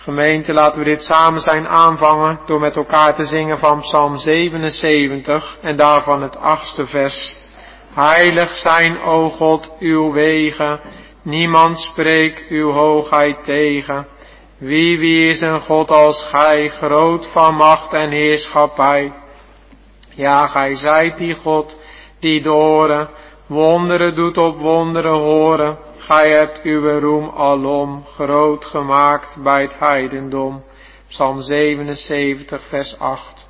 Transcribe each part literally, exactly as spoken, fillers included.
Gemeente, laten we dit samen zijn aanvangen door met elkaar te zingen van Psalm zevenenzeventig en daarvan het achtste vers. Heilig zijn, o God, uw wegen, niemand spreekt uw hoogheid tegen. Wie, wie is een God als gij, groot van macht en heerschappij? Ja, gij zijt die God, die de oren, wonderen doet op wonderen horen. Gij hebt uw roem alom groot gemaakt bij het heidendom. Psalm zevenenzeventig, vers acht.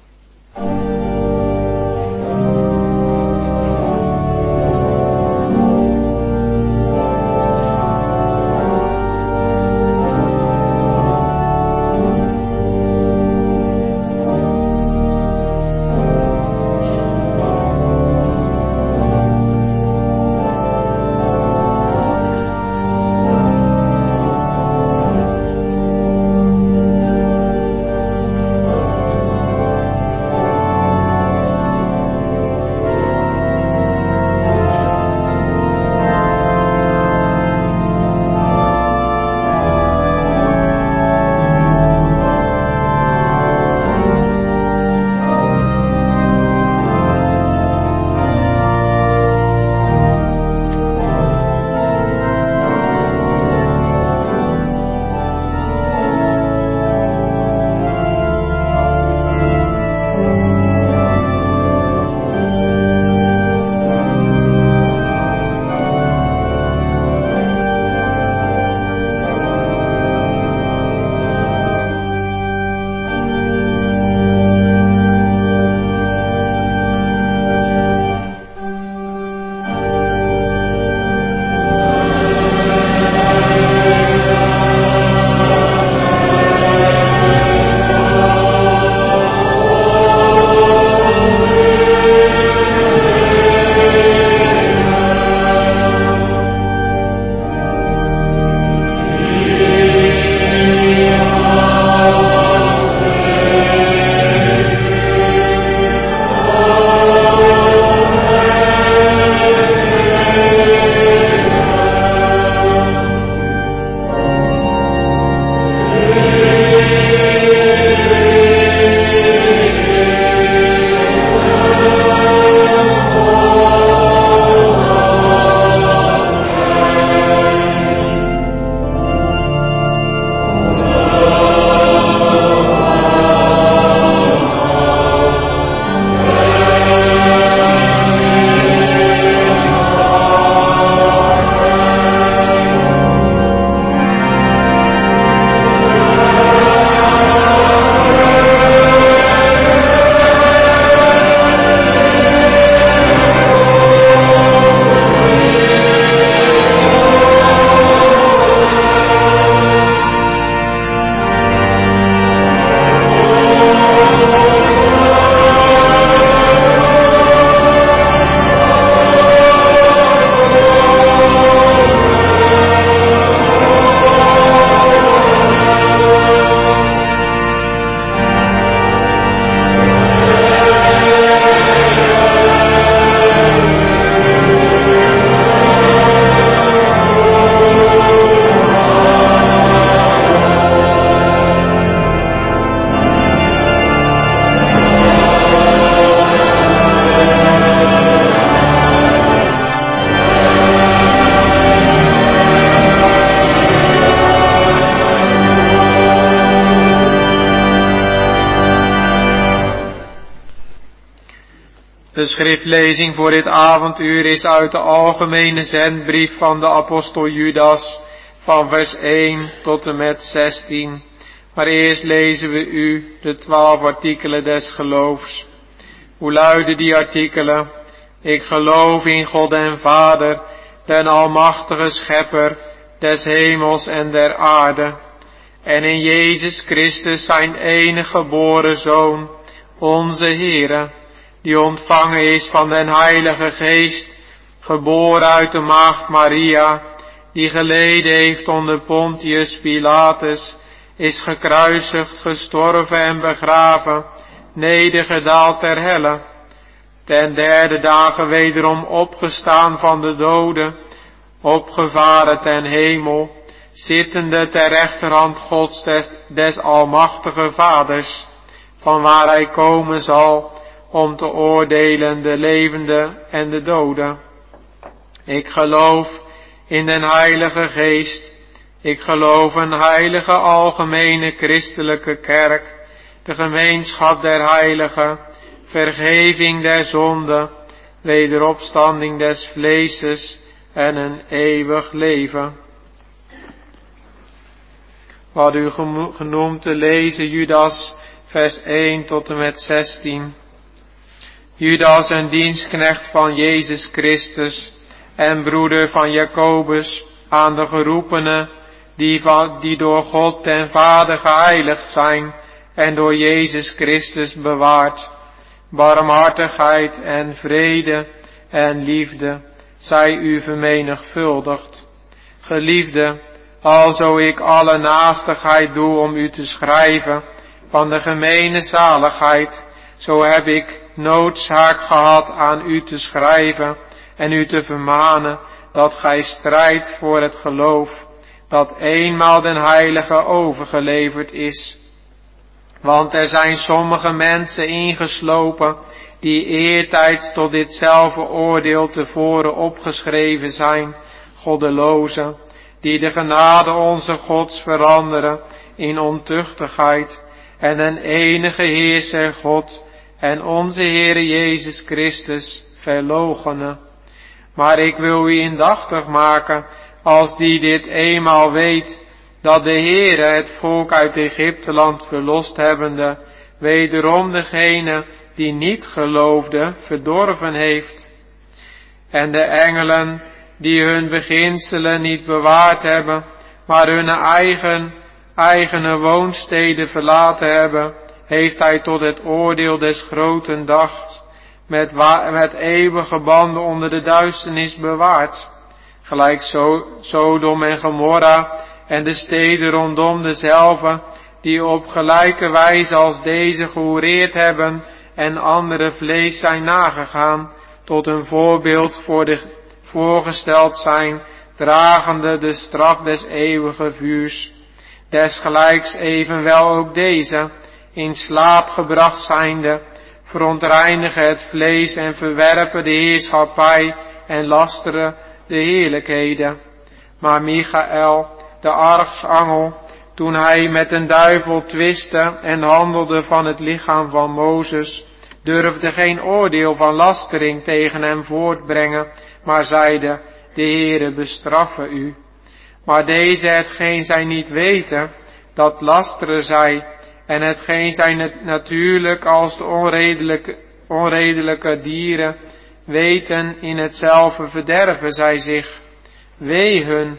De schriftlezing voor dit avonduur is uit de algemene zendbrief van de apostel Judas, van vers één tot en met zestien. Maar eerst lezen we u de twaalf artikelen des geloofs. Hoe luiden die artikelen? Ik geloof in God en Vader, den almachtige schepper des hemels en der aarde, en in Jezus Christus zijn enige geboren Zoon, onze Heere, die ontvangen is van den Heilige Geest, geboren uit de maagd Maria, die geleden heeft onder Pontius Pilatus, is gekruisigd, gestorven en begraven, nedergedaald ter helle, ten derde dagen wederom opgestaan van de doden, opgevaren ten hemel, zittende ter rechterhand Gods des des almachtige Vaders, van waar hij komen zal om te oordelen de levenden en de doden. Ik geloof in den Heilige Geest. Ik geloof een heilige algemene christelijke kerk, de gemeenschap der heiligen, vergeving der zonden, wederopstanding des vleeses en een eeuwig leven. Wat u genoemd te lezen, Judas, vers één tot en met zestien. Judas, een dienstknecht van Jezus Christus en broeder van Jacobus, aan de geroepenen, die, van, die door God ten Vader geheiligd zijn en door Jezus Christus bewaard. Barmhartigheid en vrede en liefde zij u vermenigvuldigd. Geliefde, alzo ik alle naastigheid doe om u te schrijven van de gemene zaligheid, zo heb ik noodzaak gehad aan u te schrijven en u te vermanen dat gij strijdt voor het geloof dat eenmaal den Heilige overgeleverd is. Want er zijn sommige mensen ingeslopen die eertijds tot ditzelfde oordeel tevoren opgeschreven zijn, goddelozen, die de genade onze Gods veranderen in ontuchtigheid en een enige Heerser God en onze Heere Jezus Christus verloochenen. Maar ik wil u indachtig maken, als die dit eenmaal weet, dat de Heere het volk uit Egypteland verlost hebbende, wederom degene die niet geloofde verdorven heeft. En de engelen die hun beginselen niet bewaard hebben, maar hun eigen, eigene woonsteden verlaten hebben, heeft hij tot het oordeel des groten dags met, met eeuwige banden onder de duisternis bewaard. Gelijk so, Sodom en Gomorra en de steden rondom dezelve, die op gelijke wijze als deze gehoereerd hebben en andere vlees zijn nagegaan, tot een voorbeeld voor de, voorgesteld zijn, dragende de straf des eeuwige vuurs. Desgelijks evenwel ook deze, in slaap gebracht zijnde, verontreinigen het vlees en verwerpen de heerschappij en lasteren de heerlijkheden. Maar Michael, de artsengel, toen hij met een duivel twistte en handelde van het lichaam van Mozes, durfde geen oordeel van lastering tegen hem voortbrengen, maar zeide, de Heere bestraffe u. Maar deze, hetgeen zij niet weten, dat lasteren zij, en hetgeen zij natuurlijk als de onredelijke, onredelijke dieren weten, in hetzelfde verderven zij zich. Wee hun,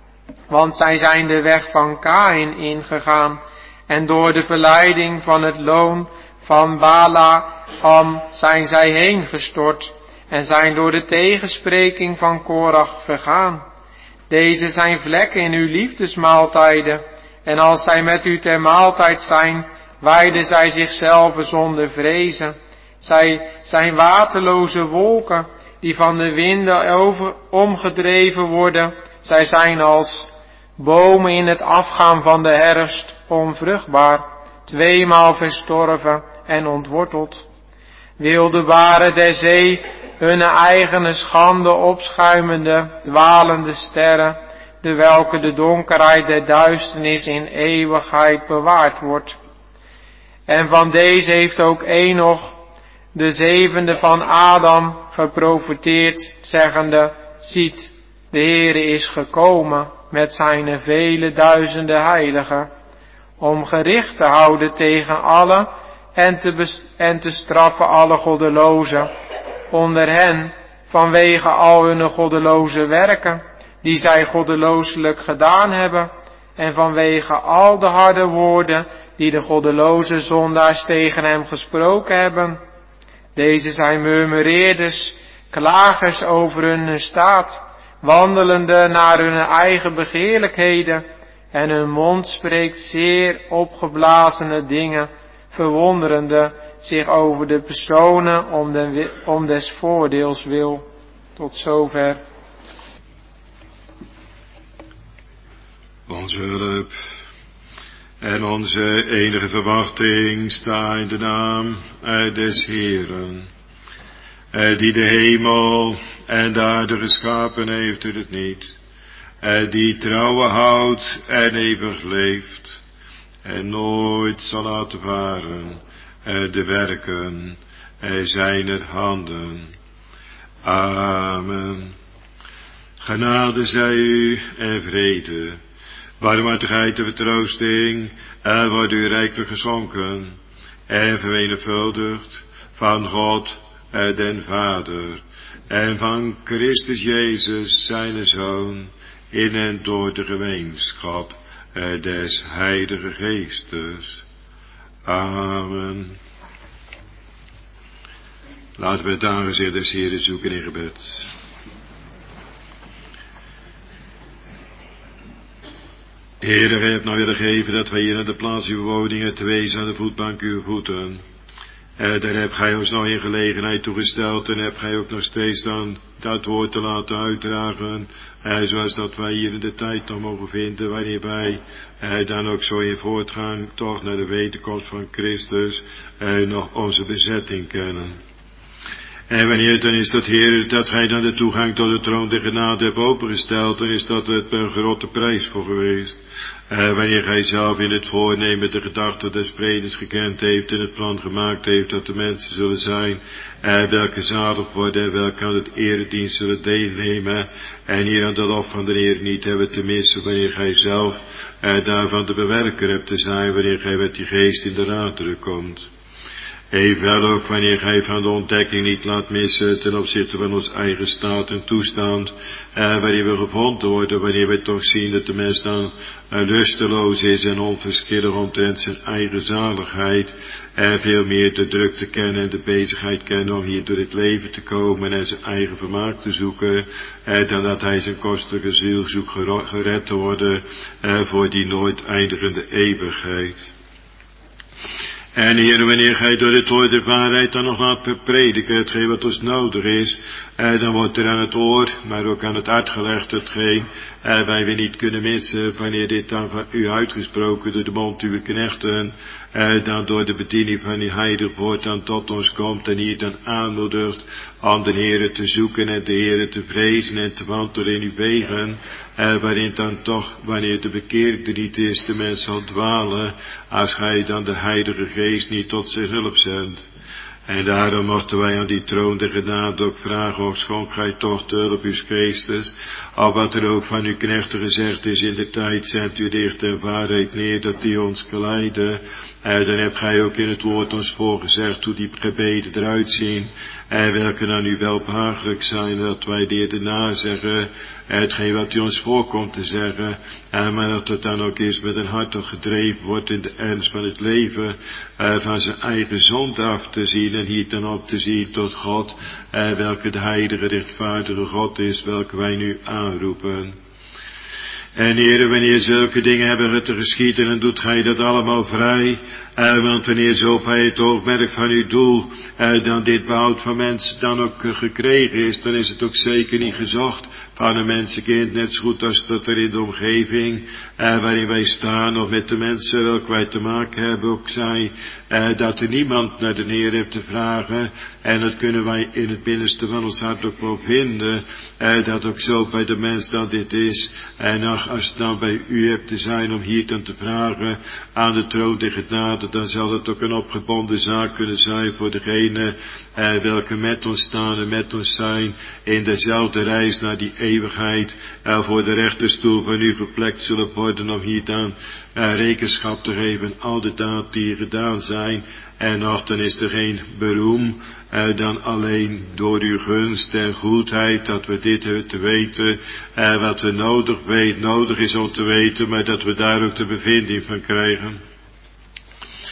want zij zijn de weg van Kaïn ingegaan, en door de verleiding van het loon van Balaam zijn zij heen gestort, en zijn door de tegenspreking van Korach vergaan. Deze zijn vlekken in uw liefdesmaaltijden, en als zij met u ter maaltijd zijn, wijden zij zichzelf zonder vrezen. Zij zijn waterloze wolken, die van de winden over, omgedreven worden. Zij zijn als bomen in het afgaan van de herfst, onvruchtbaar, tweemaal verstorven en ontworteld. Wilde baren der zee, hunne eigene schande opschuimende, dwalende sterren, de welke de donkerheid der duisternis in eeuwigheid bewaard wordt. En van deze heeft ook Enoch, de zevende van Adam, geprofeteerd, zeggende, ziet, de Heere is gekomen met zijn vele duizenden heiligen, om gericht te houden tegen alle en te, en te straffen alle goddelozen, onder hen vanwege al hun goddeloze werken, die zij goddelooselijk gedaan hebben, en vanwege al de harde woorden die de goddeloze zondaars tegen hem gesproken hebben. Deze zijn murmureerders, klagers over hun staat, wandelende naar hun eigen begeerlijkheden, en hun mond spreekt zeer opgeblazene dingen, verwonderende zich over de personen om, de, om des voordeels wil. Tot zover. Onze hulp En onze enige verwachting staat in de naam des Heeren, die de hemel en de aarde geschapen heeft, doet het niet, die trouwen houdt en eeuwig leeft, en nooit zal laten varen de werken zijner handen. Amen. Genade zij u en vrede, barmhartigheid en vertroosting, en wordt u rijkelijk geschonken en vermenigvuldigd van God den Vader en van Christus Jezus zijn Zoon, in en door de gemeenschap des Heilige Geestes. Amen. Laten we het aangezicht des Heeren zoeken in gebed. Heere, gij hebt nou willen geven dat wij hier aan de plaats uw woningen te wezen aan de voetbank uw voeten. En daar hebt gij ons nou in gelegenheid toegesteld en hebt gij ook nog steeds dan dat woord te laten uitdragen. En zoals dat wij hier in de tijd nog mogen vinden, wanneer wij eh, dan ook zo in voortgang toch naar de wederkomst van Christus eh, nog onze bezetting kennen. En wanneer het dan is dat, Heer, dat gij dan de toegang tot de troon der genade hebt opengesteld, dan is dat het een grote prijs voor geweest. Uh, wanneer gij zelf in het voornemen de gedachte des vredes gekend heeft en het plan gemaakt heeft dat de mensen zullen zijn, uh, welke zalig worden en welke aan het eredienst zullen deelnemen, en hier aan de lof van de Heer niet hebben te missen, wanneer gij zelf uh, daarvan de bewerker hebt te zijn, wanneer gij met die geest in de raderen komt. Evenwel ook wanneer gij van de ontdekking niet laat missen ten opzichte van ons eigen staat en toestand, eh, wanneer we gevonden worden, wanneer we toch zien dat de mens dan eh, lusteloos is en onverschillig omtrent zijn eigen zaligheid, en veel meer de drukte kennen en de bezigheid kennen om hier door het leven te komen en zijn eigen vermaak te zoeken, eh, dan dat hij zijn kostelijke ziel zoekt gered te worden eh, voor die nooit eindigende eeuwigheid. En Heer, wanneer gij door het woord der waarheid dan nog laat beprediken, hetgeen wat ons nodig is, eh, dan wordt er aan het oor, maar ook aan het hart gelegd, hetgeen eh, wij weer niet kunnen missen, wanneer dit dan van u uitgesproken door de mond uw knechten, eh, dan door de bediening van die heilig woord dan tot ons komt en hier dan aanmoedigt om de Heere te zoeken en de Heere te vrezen en te wandelen in uw wegen, eh, waarin dan toch, wanneer de bekeerde niet is, de mens zal dwalen, als gij dan de Heilige Geest niet tot zijn hulp zendt. En daarom mochten wij aan die troon der genade ook vragen, of schonk gij toch de hulp uw geestes, al wat er ook van uw knechten gezegd is in de tijd, zendt u licht en waarheid neer, dat die ons geleiden. En dan hebt gij ook in het woord ons voorgezegd hoe die gebeden eruit zien, en welke dan u wel behagelijk zijn, dat wij die er nazeggen, hetgeen wat u ons voorkomt te zeggen, en maar dat het dan ook is met een hart dat gedreven wordt in de ernst van het leven, eh, van zijn eigen zonde af te zien, en hier dan op te zien tot God, eh, welke de heilige rechtvaardige God is, welke wij nu aanroepen. En Heere, wanneer zulke dingen hebben te geschieden, dan doet gij dat allemaal vrij. Uh, want wanneer zo bij het oogmerk van uw doel, uh, dan dit behoud van mensen dan ook uh, gekregen is, dan is het ook zeker niet gezocht van een mensenkind, net zo goed als dat er in de omgeving, uh, waarin wij staan, of met de mensen welke wij te maken hebben, ook zij, uh, dat er niemand naar de Heer heeft te vragen, en dat kunnen wij in het binnenste van ons hart ook wel vinden, uh, dat ook zo bij de mens dan dit is, en ach, als het dan bij u hebt te zijn om hier dan te vragen aan de troon der genade, dan zal het ook een opgebonden zaak kunnen zijn voor degene eh, welke met ons staan en met ons zijn in dezelfde reis naar die eeuwigheid, eh, voor de rechterstoel van u geplekt zullen worden om hier dan eh, rekenschap te geven al de daden die gedaan zijn. En nog dan is er geen beroem eh, dan alleen door uw gunst en goedheid dat we dit hebben te weten, eh, wat we nodig, weet, nodig is om te weten, maar dat we daar ook de bevinding van krijgen.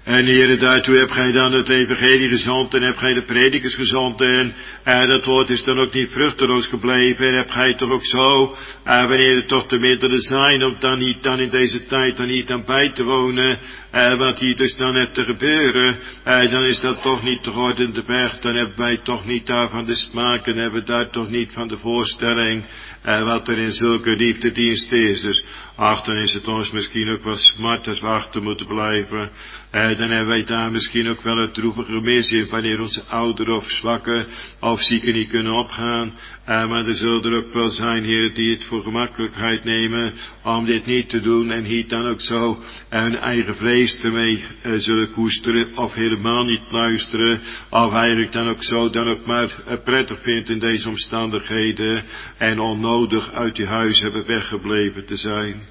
En Heere, daartoe heb gij dan het evangelie gezond en heb gij de predikers gezond en uh, dat woord is dan ook niet vruchteloos gebleven en heb gij toch ook zo, uh, wanneer er toch de middelen zijn om dan niet dan in deze tijd dan niet aan bij te wonen, uh, wat hier dus dan hebt te gebeuren, uh, dan is dat toch niet te worden de berg, dan hebben wij toch niet daarvan de smaak en hebben daar toch niet van de voorstelling, uh, wat er in zulke liefdedienst is. Dus ach, dan is het ons misschien ook wel smart als we achter moeten blijven. Uh, dan hebben wij daar misschien ook wel het droevige mis in, wanneer onze ouderen of zwakken of zieken niet kunnen opgaan. Uh, maar er zullen er ook wel zijn, heren, die het voor gemakkelijkheid nemen om dit niet te doen en hier dan ook zo hun eigen vlees ermee uh, zullen koesteren of helemaal niet luisteren of eigenlijk dan ook zo dan ook maar uh, prettig vindt in deze omstandigheden en onnodig uit die huis hebben weggebleven te zijn.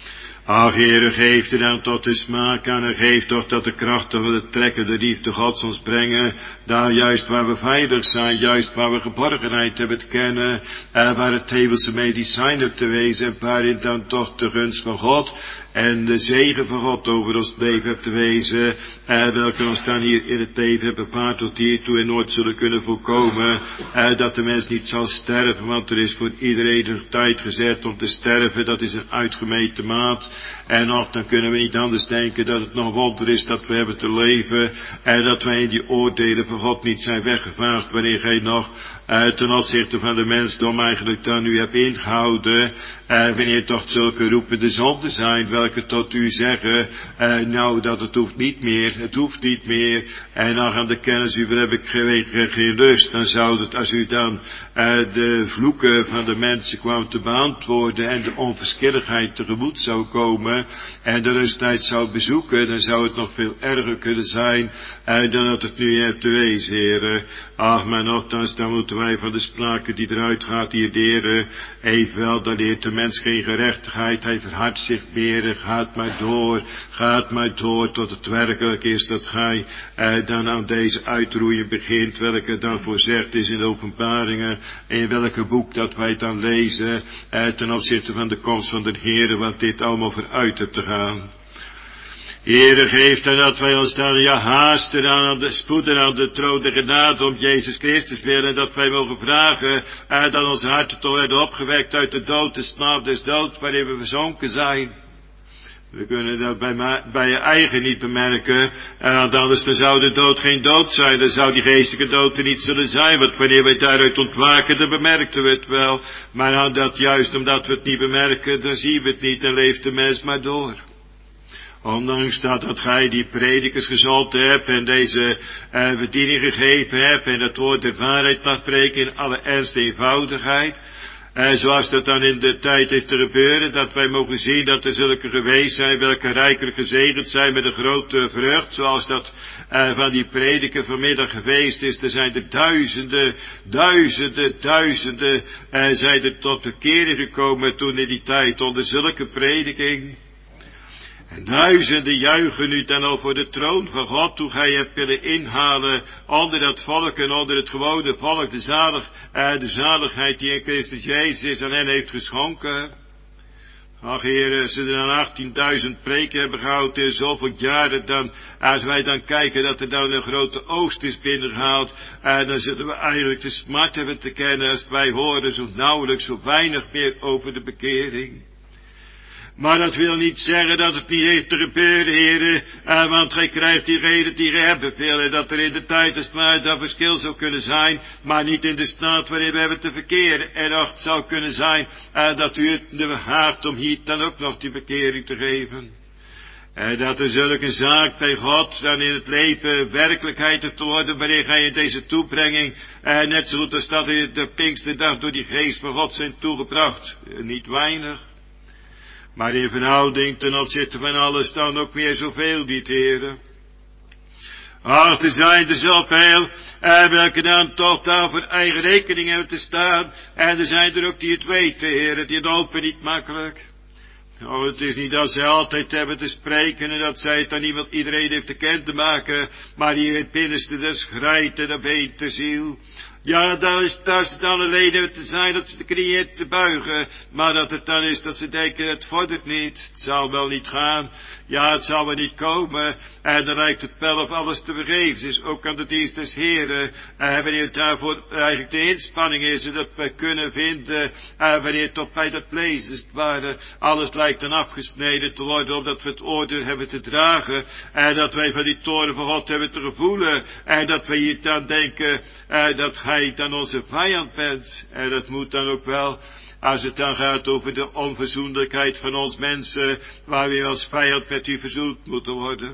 Ach, Heere, geef er dan tot de smaak aan en geef toch dat de krachten van de trekken de liefde Gods ons brengen, daar juist waar we veilig zijn, juist waar we geborgenheid hebben te kennen, en waar het hemelse medicijn op te wezen, en waarin dan toch de gunst van God en de zegen van God over ons leven hebt te wezen, eh, welke ons dan hier in het leven hebben bepaald tot hiertoe en nooit zullen kunnen voorkomen, eh, dat de mens niet zal sterven, want er is voor iedereen een tijd gezet om te sterven, dat is een uitgemeten maat, en nog dan kunnen we niet anders denken dat het nog wonder is dat we hebben te leven, en dat wij in die oordelen van God niet zijn weggevaagd, wanneer gij nog Uh, ten opzichte van de mensdom eigenlijk dan u hebt ingehouden, uh, wanneer toch zulke roepende zonden zijn, welke tot u zeggen, uh, nou dat het hoeft niet meer, het hoeft niet meer, en dan aan de kennis u heb ik geen, geen lust, dan zou het, als u dan uh, de vloeken van de mensen kwam te beantwoorden en de onverschilligheid tegemoet zou komen, en de rusttijd zou bezoeken, dan zou het nog veel erger kunnen zijn, uh, dan dat het nu hebt te wezen, heren. Ach, maar nogthans, dan moeten wij van de sprake die eruit gaat hier leren, evenwel, dan leert de mens geen gerechtigheid, hij verhardt zich meer, gaat maar door, gaat maar door, tot het werkelijk is dat gij eh, dan aan deze uitroeien begint, welke dan voorzegd is in de openbaringen, in welke boek dat wij dan lezen, eh, ten opzichte van de komst van de Heere, wat dit allemaal vooruit hebt te gaan. Heere, geef dan dat wij ons dan ja haasten aan de spoeden aan de troon der genade om Jezus Christus willen, en dat wij mogen vragen, en dat onze harten toch werden opgewekt uit de dood, de slaap des dood, waarin we verzonken zijn. We kunnen dat bij, bij je eigen niet bemerken, en anders dan zou de dood geen dood zijn, dan zou die geestelijke dood er niet zullen zijn, want wanneer wij daaruit ontwaken, dan bemerken we het wel, maar aan dat juist omdat we het niet bemerken, dan zien we het niet en leeft de mens maar door. Ondanks dat, dat gij die predikers gezond hebt en deze uh, bediening gegeven hebt en dat woord de waarheid mag spreken in alle ernst en eenvoudigheid. Uh, zoals dat dan in de tijd heeft te gebeuren, dat wij mogen zien dat er zulke geweest zijn, welke rijkelijk gezegend zijn met een grote vrucht, zoals dat uh, van die prediker vanmiddag geweest is. Er zijn er duizenden, duizenden, duizenden, uh, zijn er tot bekering gekomen toen in die tijd onder zulke prediking. En duizenden juichen nu dan al voor de troon van God, hoe gij hebt willen inhalen onder dat volk en onder het gewone volk, de, zalig, eh, de zaligheid die in Christus Jezus aan hen heeft geschonken. Ach, Heer, als ze er dan achttienduizend preken hebben gehouden in zoveel jaren, dan, als wij dan kijken dat er dan een grote oogst is binnengehaald, eh, dan zullen we eigenlijk de smart hebben te kennen als wij horen zo nauwelijks, zo weinig meer over de bekering. Maar dat wil niet zeggen dat het niet heeft te gebeuren, heren, uh, want gij krijgt die reden die gij hebben willen, dat er in de tijd als maar dat verschil zou kunnen zijn, maar niet in de staat waarin we hebben te verkeren. En ook het zou kunnen zijn uh, dat u het behaagt om hier dan ook nog die bekering te geven. En dat er zulke zaak bij God dan in het leven werkelijkheid te worden, wanneer gij in deze toebrenging, uh, net zoals als dat in de Pinksterdag door die geest van God zijn toegebracht, uh, niet weinig. Maar in verhouding ten opzichte van alles dan ook weer zoveel niet, heren. Ach, er zijn er zoveel, en welke dan toch daar voor eigen rekening hebben te staan. En er zijn er ook die het weten, heren, die het open niet makkelijk. Oh, het is niet dat zij altijd hebben te spreken en dat zij het aan iemand, iedereen heeft te kennen te maken. Maar hier in het binnenste, dat schrijt en dat beent de ziel. Ja, daar is, daar is het dan alleen te zijn dat ze de knieën te buigen. Maar dat het dan is dat ze denken, het vordert niet. Het zal wel niet gaan. Ja, het zal wel niet komen. En dan lijkt het wel of alles te vergeefs is. Ook aan de dienst des Heren. En wanneer het daarvoor eigenlijk de inspanning is. En dat wij kunnen vinden. En wanneer het tot bij dat lezen is. Waar alles lijkt dan afgesneden te worden. Omdat we het oordeel hebben te dragen. En dat wij van die toren van God hebben te gevoelen. En dat wij hier dan denken. En dat Gij dan onze vijand bent. En dat moet dan ook wel. Als het dan gaat over de onverzoenlijkheid van ons mensen, waar we als vijand met u verzoend moeten worden.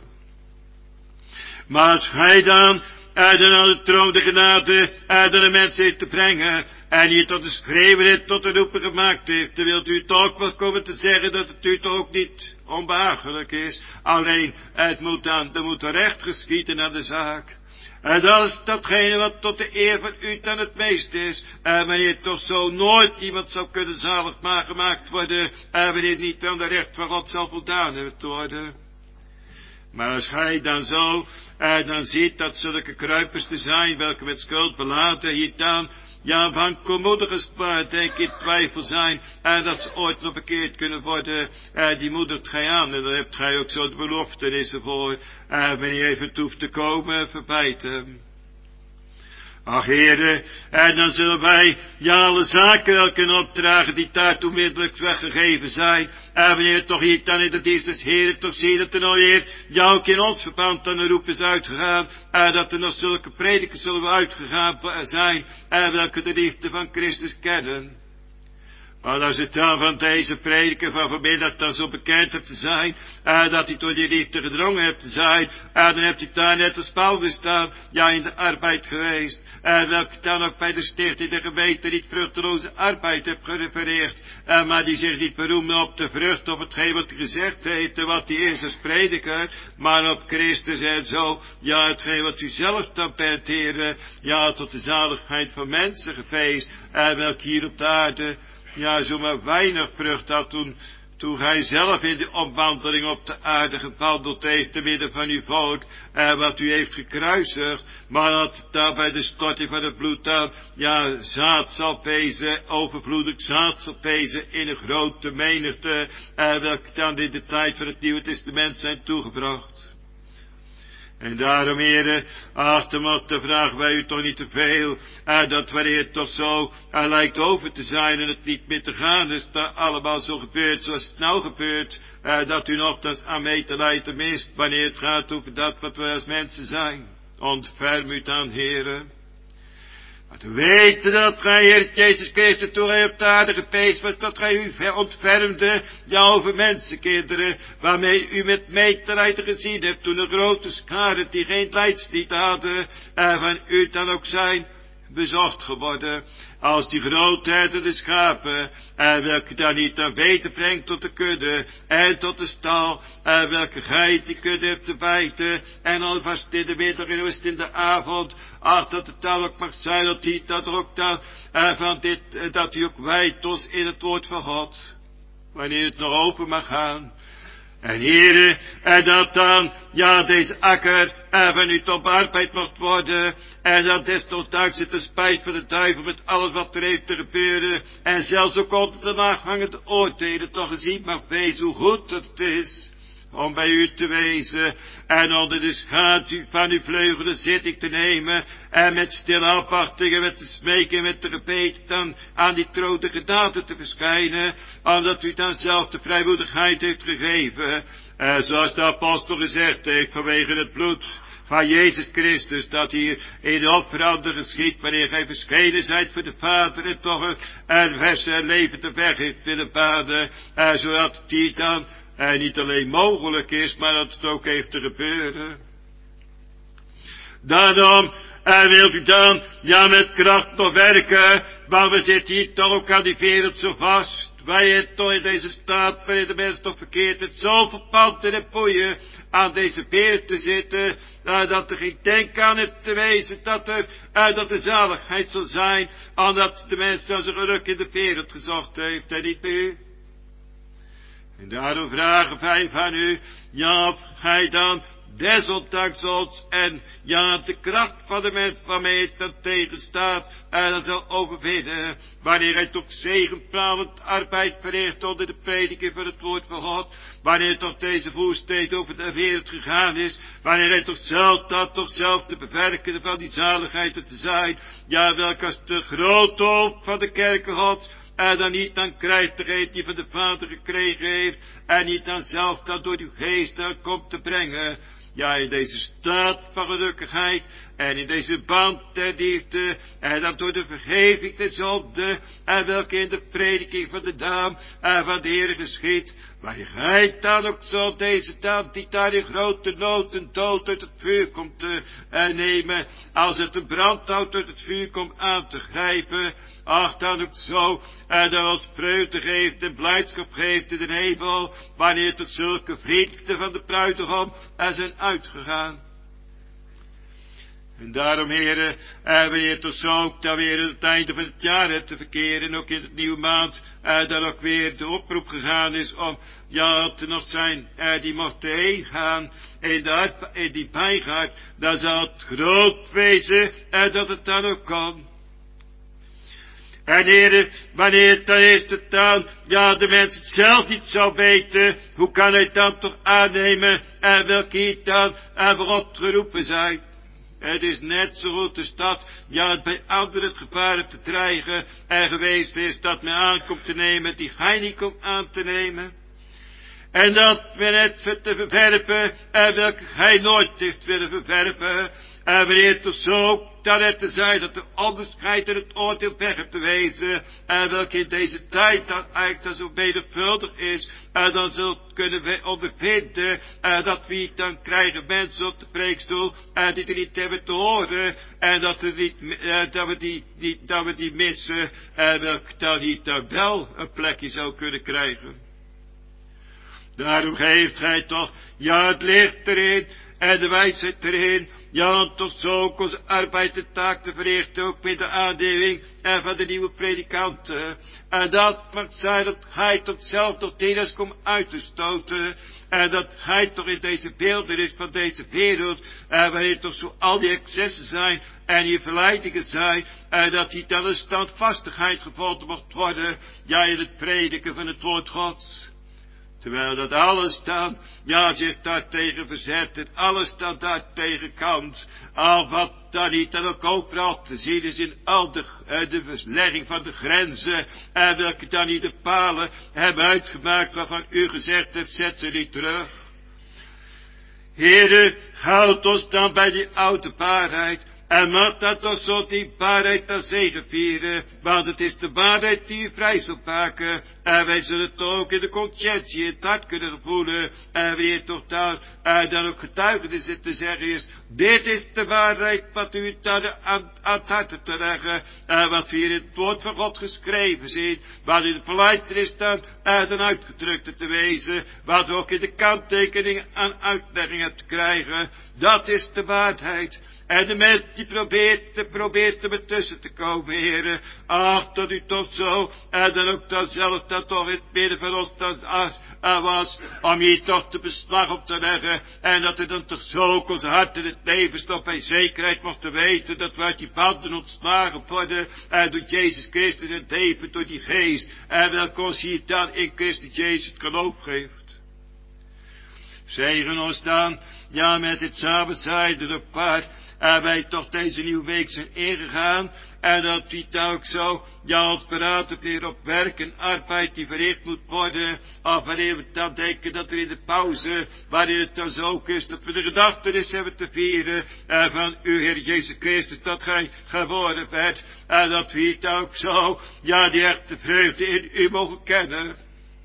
Maar als Gij dan, uit dan aan de troon de genade, uit de mensen heeft te brengen, en je tot de schreeuwen hebt, tot de roepen gemaakt heeft, dan wilt u toch wel komen te zeggen dat het u toch ook niet onbehagelijk is. Alleen, het moet dan, er moet recht geschieden aan de zaak. En dat is datgene wat tot de eer van u dan het meest is. En wanneer toch zo nooit iemand zou kunnen zalig gemaakt worden. En wanneer niet aan de recht van God zal voldaan hebben te worden. Maar als gij dan zo, en dan ziet dat zulke kruipers te zijn, welke met schuld beladen hier dan, ja, van koelmoedige spaar, denk ik, twijfel zijn, en dat ze ooit nog bekeerd kunnen worden, en die moedert gij aan, en dan hebt gij ook zo de beloftenissen voor, en wanneer even hoeft te komen, verbijten. Ach, heren, en dan zullen wij, ja, alle zaken wel kunnen opdragen die daartoe middelijk weggegeven zijn. En wanneer toch hier dan in de dienst des Heren toch zie dat er nou weer, ja, ook in ons verband dan een roep is uitgegaan. En dat er nog zulke predikers zullen uitgegaan zijn. En welke de liefde van Christus kennen. Maar als het dan van deze prediker van vanmiddag dan zo bekend hebt te zijn, en dat hij door die liefde gedrongen hebt te zijn, en dan hebt hij daar net als Paulus staan, ja, in de arbeid geweest, en welke dan ook bij de stichting de gemeente niet vruchteloze arbeid hebt gerefereerd, en maar die zich niet beroemde op de vrucht, op hetgeen wat hij gezegd heeft, en wat hij is als prediker, maar op Christus en zo, ja, hetgeen wat u zelf dan bent, heren, ja, tot de zaligheid van mensen gefeest, en welke hier op de aarde, ja, zo maar weinig vrucht had toen, toen gij zelf in de opwandeling op de aarde gewandeld heeft te midden van uw volk, en wat u heeft gekruisigd, maar dat daar bij de storting van het bloed aan, ja, zaad zal pezen, overvloedig zaad zal pezen in een grote menigte, en welke dan in de tijd van het Nieuwe Testament zijn toegebracht. En daarom, heren, achtermochte vragen wij u toch niet te veel, en dat wanneer het toch zo uh, lijkt over te zijn en het niet meer te gaan is, dat allemaal zo gebeurt zoals het nou gebeurt, uh, dat u nogthans aan mee te lijden mist, wanneer het gaat over dat wat wij als mensen zijn. Ontferm u dan, heren. Maar te weten dat gij, Heer Jezus Christus, toen gij op de aarde gepeest was, dat gij u ontfermde, ja, over mensenkinderen, waarmee u met medelijden gezien hebt, toen een grote schare die geen leidslied hadden, en van u dan ook zijn bezocht geworden, als die grootheid de schapen, en welke dan niet aan weten brengt tot de kudde, en tot de stal, en welke gij die kudde hebt te bijten, en alvast in de middag en alvast in de avond, ach, dat het dan ook mag zijn, dat hij dat ook dan, en van dit, dat hij ook wijdt ons in het woord van God, wanneer het nog open mag gaan. En heren, en dat dan, ja, deze akker, en van u tot arbeid mocht worden, en dat desondanks het de spijt van de duivel met alles wat er heeft te gebeuren, en zelfs ook onder de nahangende oordelen toch gezien mag wezen hoe goed het is, om bij u te wezen, en onder de schaduw van uw vleugelen zitting te nemen, en met stille afwachtingen, met te smeken, met de gebeden dan aan die troon de genade te verschijnen, omdat u dan zelf de vrijmoedigheid heeft gegeven, en zoals de apostel gezegd heeft, vanwege het bloed van Jezus Christus, dat hier in de opverander geschiet, wanneer gij verschenen zijt voor de Vader, en toch een, een verse en levende weg heeft willen banen, en zodat het hier dan en niet alleen mogelijk is, maar dat het ook heeft te gebeuren. Daarom, en wilt u dan, ja, met kracht nog werken, maar we zitten hier toch ook aan die wereld zo vast, waar je toch in deze staat, waarin de mens toch verkeerd met zoveel panten en boeien aan deze wereld te zitten, uh, dat er geen denk aan het te wezen, dat er, uh, dat de zaligheid zal zijn, omdat de mens dan zijn geluk in de wereld gezocht heeft, en niet bij u. En daarom vragen wij van u, ja, of gij dan desondanks ons en ja, de kracht van de mens waarmee het dan tegenstaat, en dan zal overwinnen, wanneer hij toch zegenpralend arbeid verricht onder de prediking van het woord van God, wanneer toch deze voersteed over de wereld gegaan is, wanneer hij toch zelf dat toch zelf te bewerken van die zaligheid te zijn, ja, welke als de grote hoop van de kerken Gods, en dan niet dan krijgt degene die van de Vader gekregen heeft, en niet dan zelf dat door uw geest dan komt te brengen. Ja, in deze staat van gelukkigheid, en in deze band der liefde, en dat door de vergeving der zonde, en welke in de prediking van de naam en van de Heer geschiet, waar gij dan ook zo deze dan, die daar in grote nood en dood uit het vuur komt te uh, nemen, als het een brandhout uit het vuur komt aan te grijpen, ach dan ook zo, en dat ons vreugde geeft en blijdschap geeft in de hemel, wanneer tot zulke vrienden van de bruidegom er zijn uitgegaan. En daarom, heren, en wanneer toch zo ook dan weer aan het einde van het jaar hebt te verkeren, en ook in het nieuwe maand, en dan ook weer de oproep gegaan is om, ja, te nog zijn, en die mochten heen gaan, in, de, in die bijgaard, dan zal het groot wezen, en dat het dan ook kan. En heren, wanneer het dan is het dan, ja, de mens het zelf niet zou weten, hoe kan hij dan toch aannemen, en welke hier dan, en waarop geroepen zijn. Het is net zo goed de stad, ja, het bij anderen het gevaar hebt te dreigen, en geweest is dat men aankomt te nemen, die gij niet komt aan te nemen. En dat men het te verwerpen, en welke gij nooit heeft willen verwerpen, en wanneer het toch zo dan het te zijn dat de onderscheid en het oordeel weg hebt te wezen, en welke in deze tijd dan eigenlijk dan zo menigvuldig is, en dan zult kunnen wij ondervinden, en dat we dan krijgen mensen op de preekstoel, en die er niet hebben te horen, en dat we, niet, eh, dat we, die, die, dat we die missen, en welke dan hier dan wel een plekje zou kunnen krijgen. Daarom geeft gij toch, ja, het licht erin, en de wijsheid erin, ja, om toch zo ook onze arbeid en taak te verrichten, ook met de aanneming en van de nieuwe predikanten. En dat mag zijn dat gij tot zelf tot dienst komt uit te stoten, en dat gij toch in deze beeldenis van deze wereld, en waarin toch zo al die excessen zijn, en die verleidingen zijn, en dat die dan een standvastigheid gevonden mocht worden, ja, in het prediken van het woord Gods. Terwijl dat alles dan, ja, zich daartegen verzet, en alles dan daartegen kant, al wat dan niet dan ook overal te zien is in al de, de verlegging van de grenzen, en welke dan niet de palen hebben uitgemaakt waarvan u gezegd hebt, zet ze niet terug. Heere, houd ons dan bij die oude waarheid, en maak dat toch zo die waarheid dan zegevieren, want het is de waarheid die u vrij zult maken, en wij zullen het ook in de conscientie, in het hart kunnen voelen, en weer toch dan, en dan ook getuigenis te zeggen is, dit is de waarheid wat u dan aan, aan het hart te leggen, en wat we hier in het woord van God geschreven zien, wat u de verleiding dan, en dan uitgedrukt te wezen, wat we ook in de kanttekeningen aan uitlegging hebt te krijgen, dat is de waarheid. En de mens die probeert, te, probeert er met tussen te komen, heren. Ach, dat u toch zo, en dan ook dan zelf dat toch in het midden van ons dan uh, was, om hier toch de beslag op te leggen, en dat er dan toch zo ook onze hart in het leven toch bij zekerheid mochten weten, dat we uit die banden ontslagen worden, en door Jezus Christus en leven door die geest, en welke ons hier dan in Christus Jezus het geloof geeft. Zegen ons dan, ja, met dit samen zijnde op paard, en wij toch deze nieuwe week zijn ingegaan, en dat die ook zo, ja, ons beraden weer op werk en arbeid die verricht moet worden, of wanneer we dan denken dat er in de pauze, wanneer het dan zo ook is, dat we de gedachtenis hebben te vieren, en van uw Heer Jezus Christus, dat gij geworden bent, en dat we het ook zo, ja, die echte vreugde in u mogen kennen.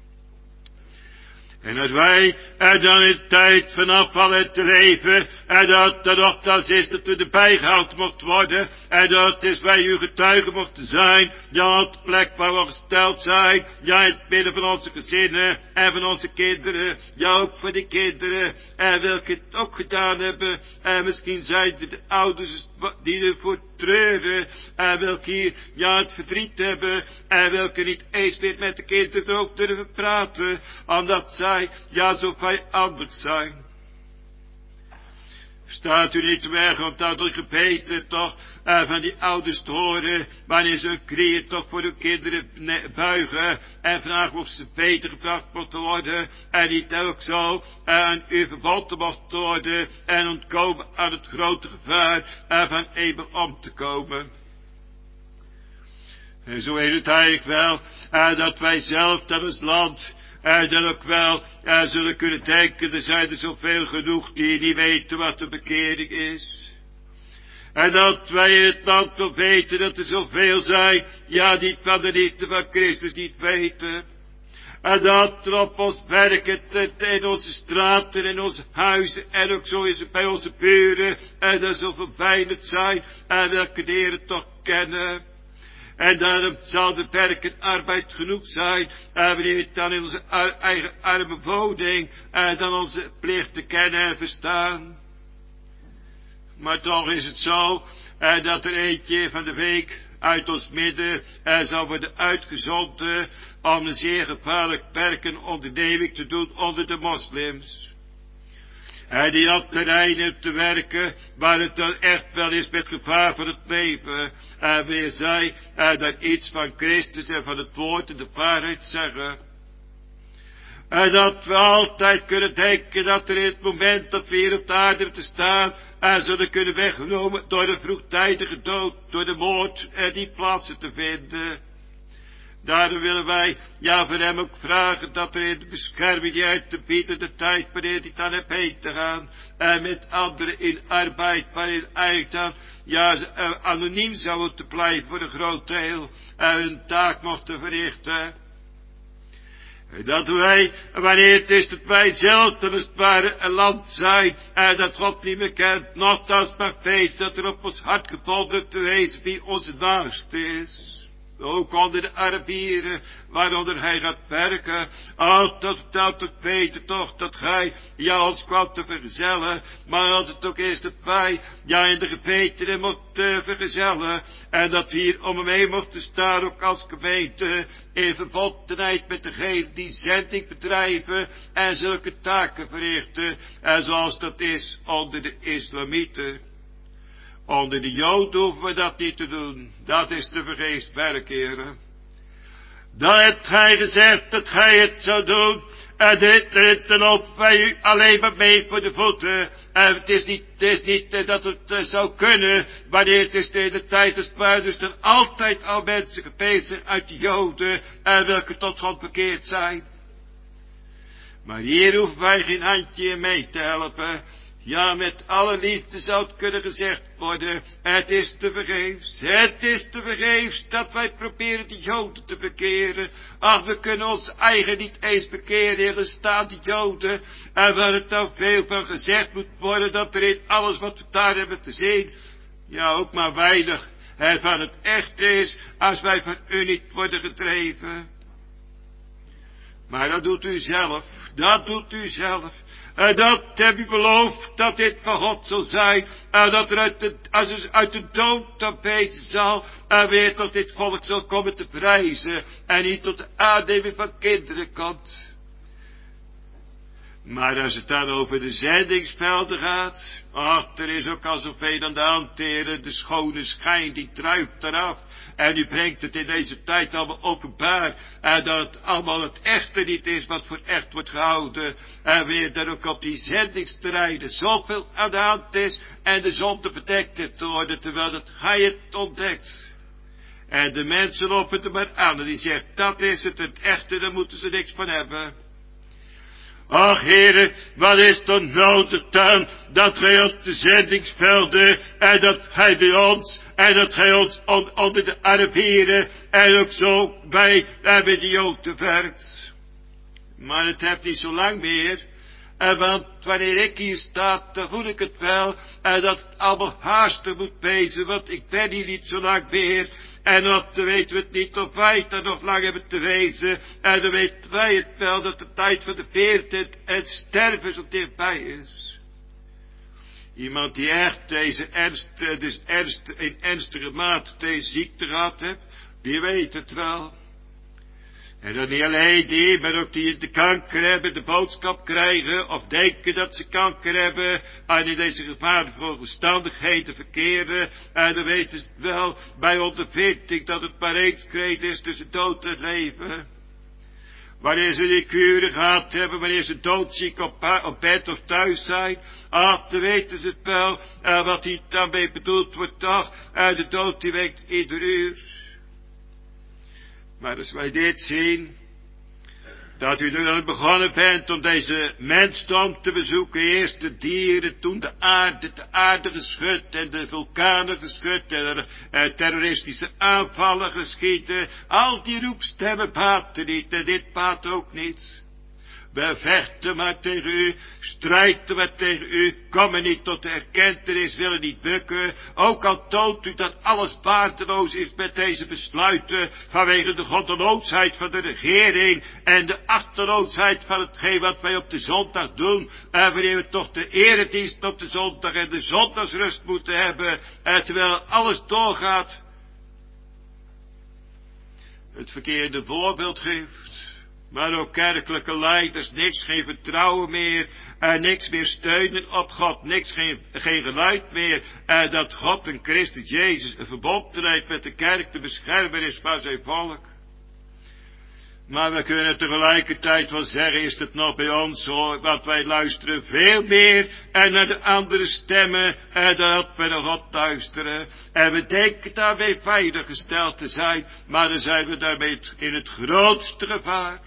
En dat wij er dan in tijd vanaf vallen te leven, en dat er nogthans is dat we erbij gehaald mocht worden, en dat is wij uw getuigen mochten zijn, ja, op de plek waar we gesteld zijn, ja, in het midden van onze gezinnen, en van onze kinderen, ja, ook van die kinderen, en welke het ook gedaan hebben, en misschien zijn het de ouders die ervoor treuren, en welke hier, ja, het verdriet hebben, en welke niet eens meer met de kinderen ook durven praten, omdat zij, ja, zo vijandig zijn. Staat u niet weg, want dat de gebeten toch uh, van die ouders te horen, wanneer ze hun knieën toch voor hun kinderen buigen en vragen of ze beter gebracht moeten worden en niet ook zo uh, aan u verbonden mochten worden en ontkomen aan het grote gevaar uh, van eeuwig om te komen. En zo is het eigenlijk wel uh, dat wij zelf dat ons land En dan ook wel uh, zullen kunnen denken, er zijn er zoveel genoeg die niet weten wat de bekering is. En dat wij in het land nog weten dat er zoveel zijn, ja, die van de liefde van Christus niet weten. En dat er op ons werk, in onze straten, in onze huizen, en ook zo is het bij onze buren, en er zoveel weinig zijn, en welke de Heer toch kennen. En daarom zal de werk en arbeid genoeg zijn, en wanneer we dan in onze ar- eigen arme woning, en dan onze plichten kennen en verstaan. Maar toch is het zo, en dat er eentje van de week uit ons midden er zal worden uitgezonden om een zeer gevaarlijk werk en onderneming te doen onder de moslims. En die op terreinen te werken waar het dan echt wel is met gevaar voor het leven. En weer zij er dan iets van Christus en van het woord en de waarheid zeggen. En dat we altijd kunnen denken dat er in het moment dat we hier op de aarde te staan, en zullen kunnen weggenomen door de vroegtijdige dood, door de moord en die plaatsen te vinden. Daarom willen wij, ja, van hem ook vragen dat er in de bescherming die uit te bieden de tijd wanneer hij dan heeft heen te gaan. En met anderen in arbeid waarin eigenlijk dan, ja, ze uh, anoniem zouden te blijven voor een groot deel. En hun taak mochten verrichten. En dat wij, wanneer het is dat wij zelf dan als het ware een land zijn, en dat God niet meer kent, nogthans maar feest dat er op ons hart gebonden te wezen wie onze naaste is. Ook onder de Arabieren, waaronder hij gaat werken. Oh, dat vertelt ook weten toch, dat gij, ja, ons kwam te vergezellen. Maar als het ook is dat wij, ja, in de gebeten mochten vergezellen. En dat we hier om hem heen mochten staan, ook als gemeente. In verbondenheid met degene die zending bedrijven. En zulke taken verrichten. En zoals dat is onder de islamieten. Onder de Joden hoeven we dat niet te doen. Dat is te vergeefs werk, heren. Dan hebt gij gezegd dat gij het zou doen. En dit, dit, dan lopen wij u alleen maar mee voor de voeten. En het is niet, het is niet uh, dat het uh, zou kunnen. Wanneer het is in de tijd des buitens er altijd al mensen gepeest zijn uit de Joden. En welke tot God bekeerd zijn. Maar hier hoeven wij geen handje in mee te helpen. Ja, met alle liefde zou het kunnen gezegd worden, het is te vergeefs, het is te vergeefs dat wij proberen de Joden te bekeren. Ach, we kunnen ons eigen niet eens bekeren, er staan die Joden, en waar het dan veel van gezegd moet worden, dat er in alles wat we daar hebben te zien, ja, ook maar weinig van het echt is, als wij van u niet worden gedreven. Maar dat doet u zelf, dat doet u zelf. En dat heb u beloofd, dat dit van God zal zijn. En dat er uit de, als er uit de dood dan wezen zal. En weer tot dit volk zal komen te prijzen. En niet tot de aanneming van kinderen komt. Maar als het dan over de zendingsvelden gaat. Ach, er is ook al zoveel aan de hand, heren. De schone schijn die druipt eraf. En u brengt het in deze tijd allemaal openbaar. En dat het allemaal het echte niet is wat voor echt wordt gehouden. En weer dan ook op die zendingsterreinen zoveel aan de hand is. En de zonde bedekt heeft te worden, terwijl dat gij het ontdekt. En de mensen lopen er maar aan. En die zegt, dat is het, het echte, daar moeten ze niks van hebben. Ach, heren, wat is dan nodig dan, dat gij op de zendingsvelden, en dat gij bij ons, en dat gij ons on, onder de Arabieren, en ook zo bij, en bij de Joden werkt. Maar het heeft niet zo lang meer, en want wanneer ik hier sta, dan voel ik het wel, en dat het allemaal haastig moet wezen, want ik ben hier niet zo lang meer. En dan weten we het niet of wij het er nog lang hebben te wezen. En dan weten wij het wel dat de tijd van de veertig en sterven zo dichtbij is. Iemand die echt deze ernst, dus ernst, in ernstige mate deze ziekte gehad heeft, die weet het wel. En dat niet alleen die, maar ook die de kanker hebben, de boodschap krijgen, of denken dat ze kanker hebben, en in deze gevaarlijke omstandigheden verkeren, en dan weten ze het wel, bij ondervinding dat het maar eens kreet is tussen dood en leven. Wanneer ze die kuren gehad hebben, wanneer ze doodziek op, op bed of thuis zijn, ah, dan weten ze het wel, en wat hier daarmee bedoeld wordt toch, en de dood die wekt ieder uur. Maar als wij dit zien, dat u nu begonnen bent om deze mensdom te bezoeken, eerst de dieren, toen de aarde, de aarde geschud en de vulkanen geschud en er eh, terroristische aanvallen geschieden, al die roepstemmen baten niet en dit baat ook niet. We vechten maar tegen u, strijden maar tegen u, komen niet tot de erkentenis, willen niet bukken, ook al toont u dat alles waardeloos is met deze besluiten, vanwege de goddeloosheid van de regering en de achterloosheid van hetgeen wat wij op de zondag doen, en wanneer we toch de eredienst op de zondag en de zondagsrust moeten hebben, en terwijl alles doorgaat, het verkeerde voorbeeld geeft. Maar ook kerkelijke leiders, niks, geen vertrouwen meer, en niks meer steunen op God, niks, geen, geen geluid meer, en dat God en Christus Jezus een verbondenheid met de kerk te beschermen is van zijn volk. Maar we kunnen tegelijkertijd wel zeggen, is het nog bij ons hoor, want wij luisteren veel meer en naar de andere stemmen en dat we naar God luisteren. En we denken daarmee veilig gesteld te zijn, maar dan zijn we daarmee in het grootste gevaar.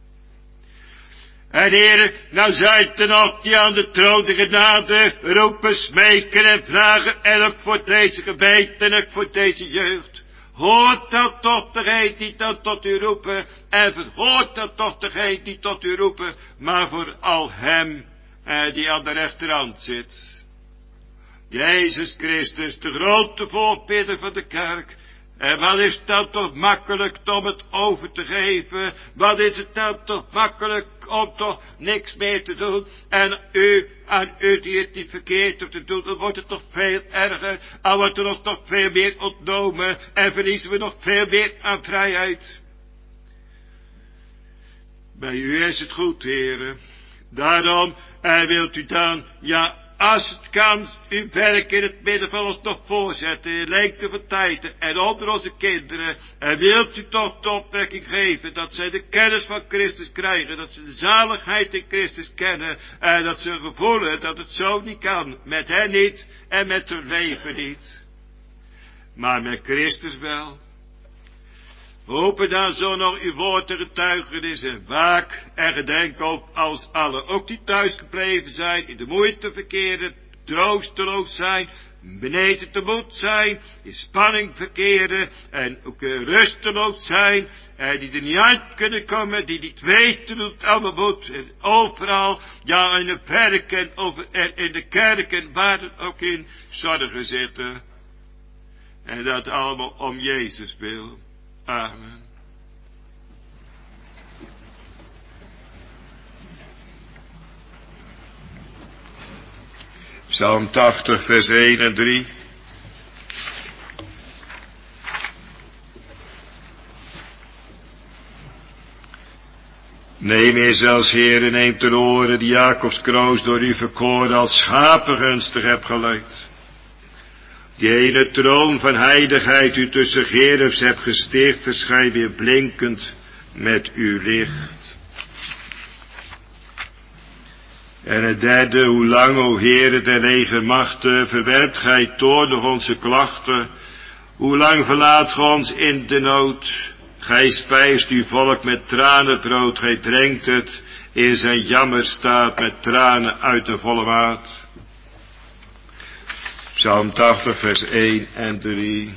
En heren, nou zijt er nog die aan de troon de genade roepen, smeken en vragen, en ook voor deze gemeente en ook voor deze jeugd. Hoort dan toch degene die dan tot u roepen, en verhoort dan toch degene die tot u roepen, maar vooral hem eh, die aan de rechterhand zit. Jezus Christus, de grote voorbidder van de kerk. En wat is het dan toch makkelijk om het over te geven? Wat is het dan toch makkelijk om toch niks meer te doen? En u, aan u die het niet verkeerd hebt te doen, dan wordt het toch veel erger. Dan wordt er nog toch veel meer ontnomen. En verliezen we nog veel meer aan vrijheid. Bij u is het goed, heren. Daarom en wilt u dan, ja, als het kan, uw werk in het midden van ons nog voorzetten, in lengte van tijd, en onder onze kinderen, en wilt u toch de opwekking geven, dat zij de kennis van Christus krijgen, dat ze de zaligheid in Christus kennen, en dat ze gevoelen dat het zo niet kan, met hen niet, en met hun leven niet, maar met Christus wel. Hopen dan zo nog uw woord te getuigenis en waak en gedenk op als allen ook die thuis gebleven zijn, in de moeite verkeren, troosteloos zijn, beneden te moed zijn, in spanning verkeren en ook uh, rusteloos zijn, en die er niet uit kunnen komen, die niet weten hoe het allemaal moet, en overal, ja in de werken over, en in de kerken, waar dan ook in, zorgen zitten. En dat allemaal om Jezus wil. Amen. Psalm tachtig, vers één en drie. Neem je zelfs, Heere, neem ter oren die Jacobs kroos door u verkoren als schapen gunstig hebt geleid. Die ene troon van heiligheid u tussen gerubs hebt gesticht, verschijnt weer blinkend met uw licht. En het derde, hoe lang, o Heere der legermachten, verwerpt gij toornig onze klachten, hoe lang verlaat ge ons in de nood, gij spijst uw volk met tranenbrood, gij brengt het in zijn jammerstaat met tranen uit de volle maat. Psalm tachtig, vers één en drie.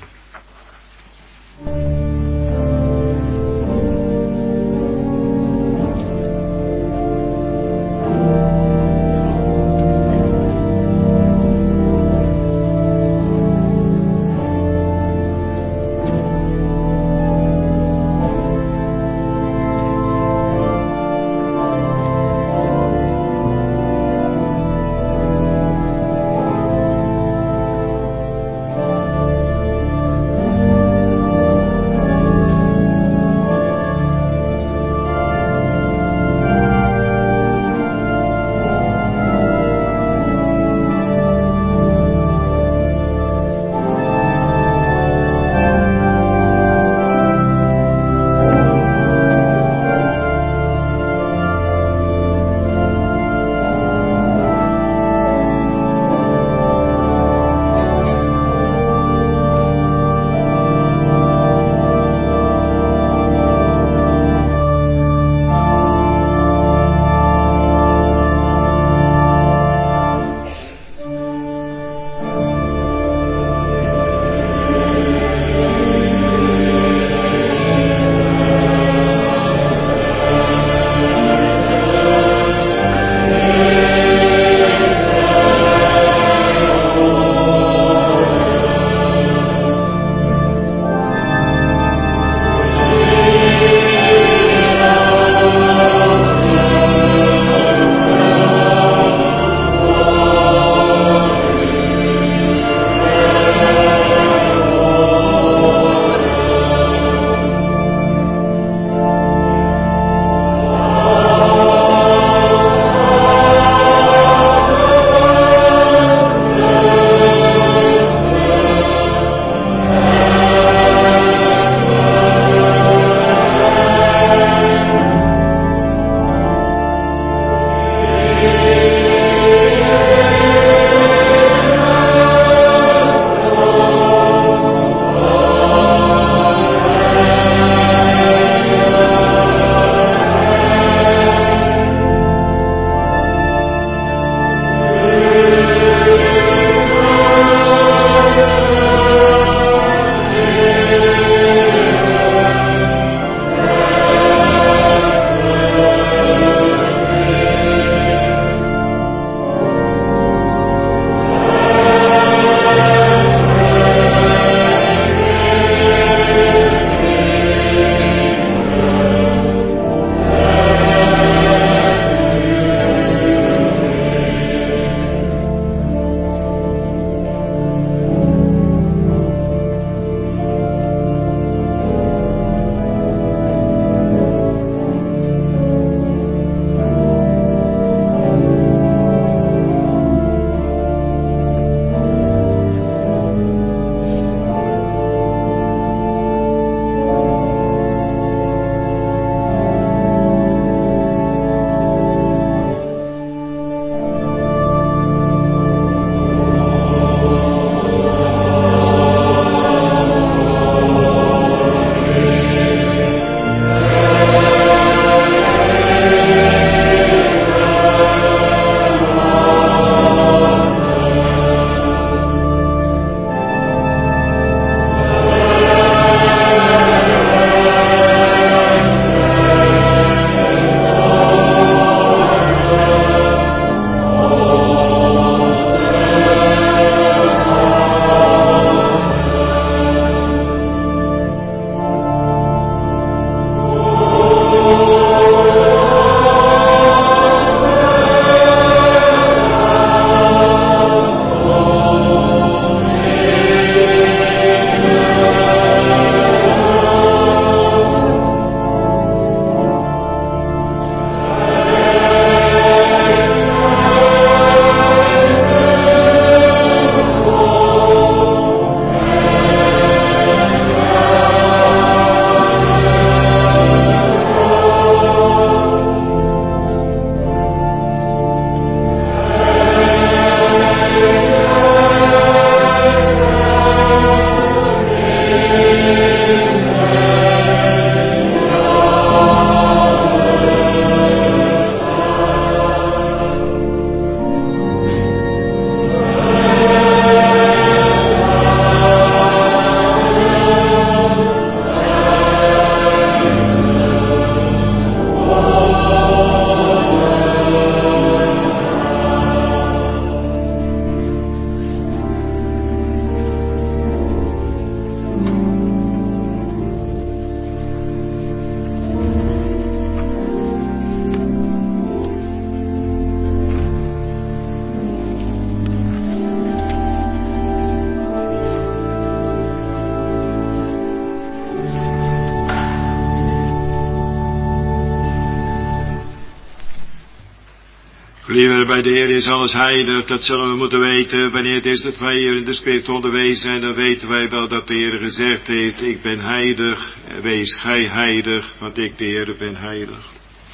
Geliefden, bij de Heer is alles heilig, dat zullen we moeten weten. Wanneer het is dat wij hier in de schrift onderwezen zijn, dan weten wij wel dat de Heer gezegd heeft, ik ben heilig, wees gij heilig, want ik de Heer ben heilig.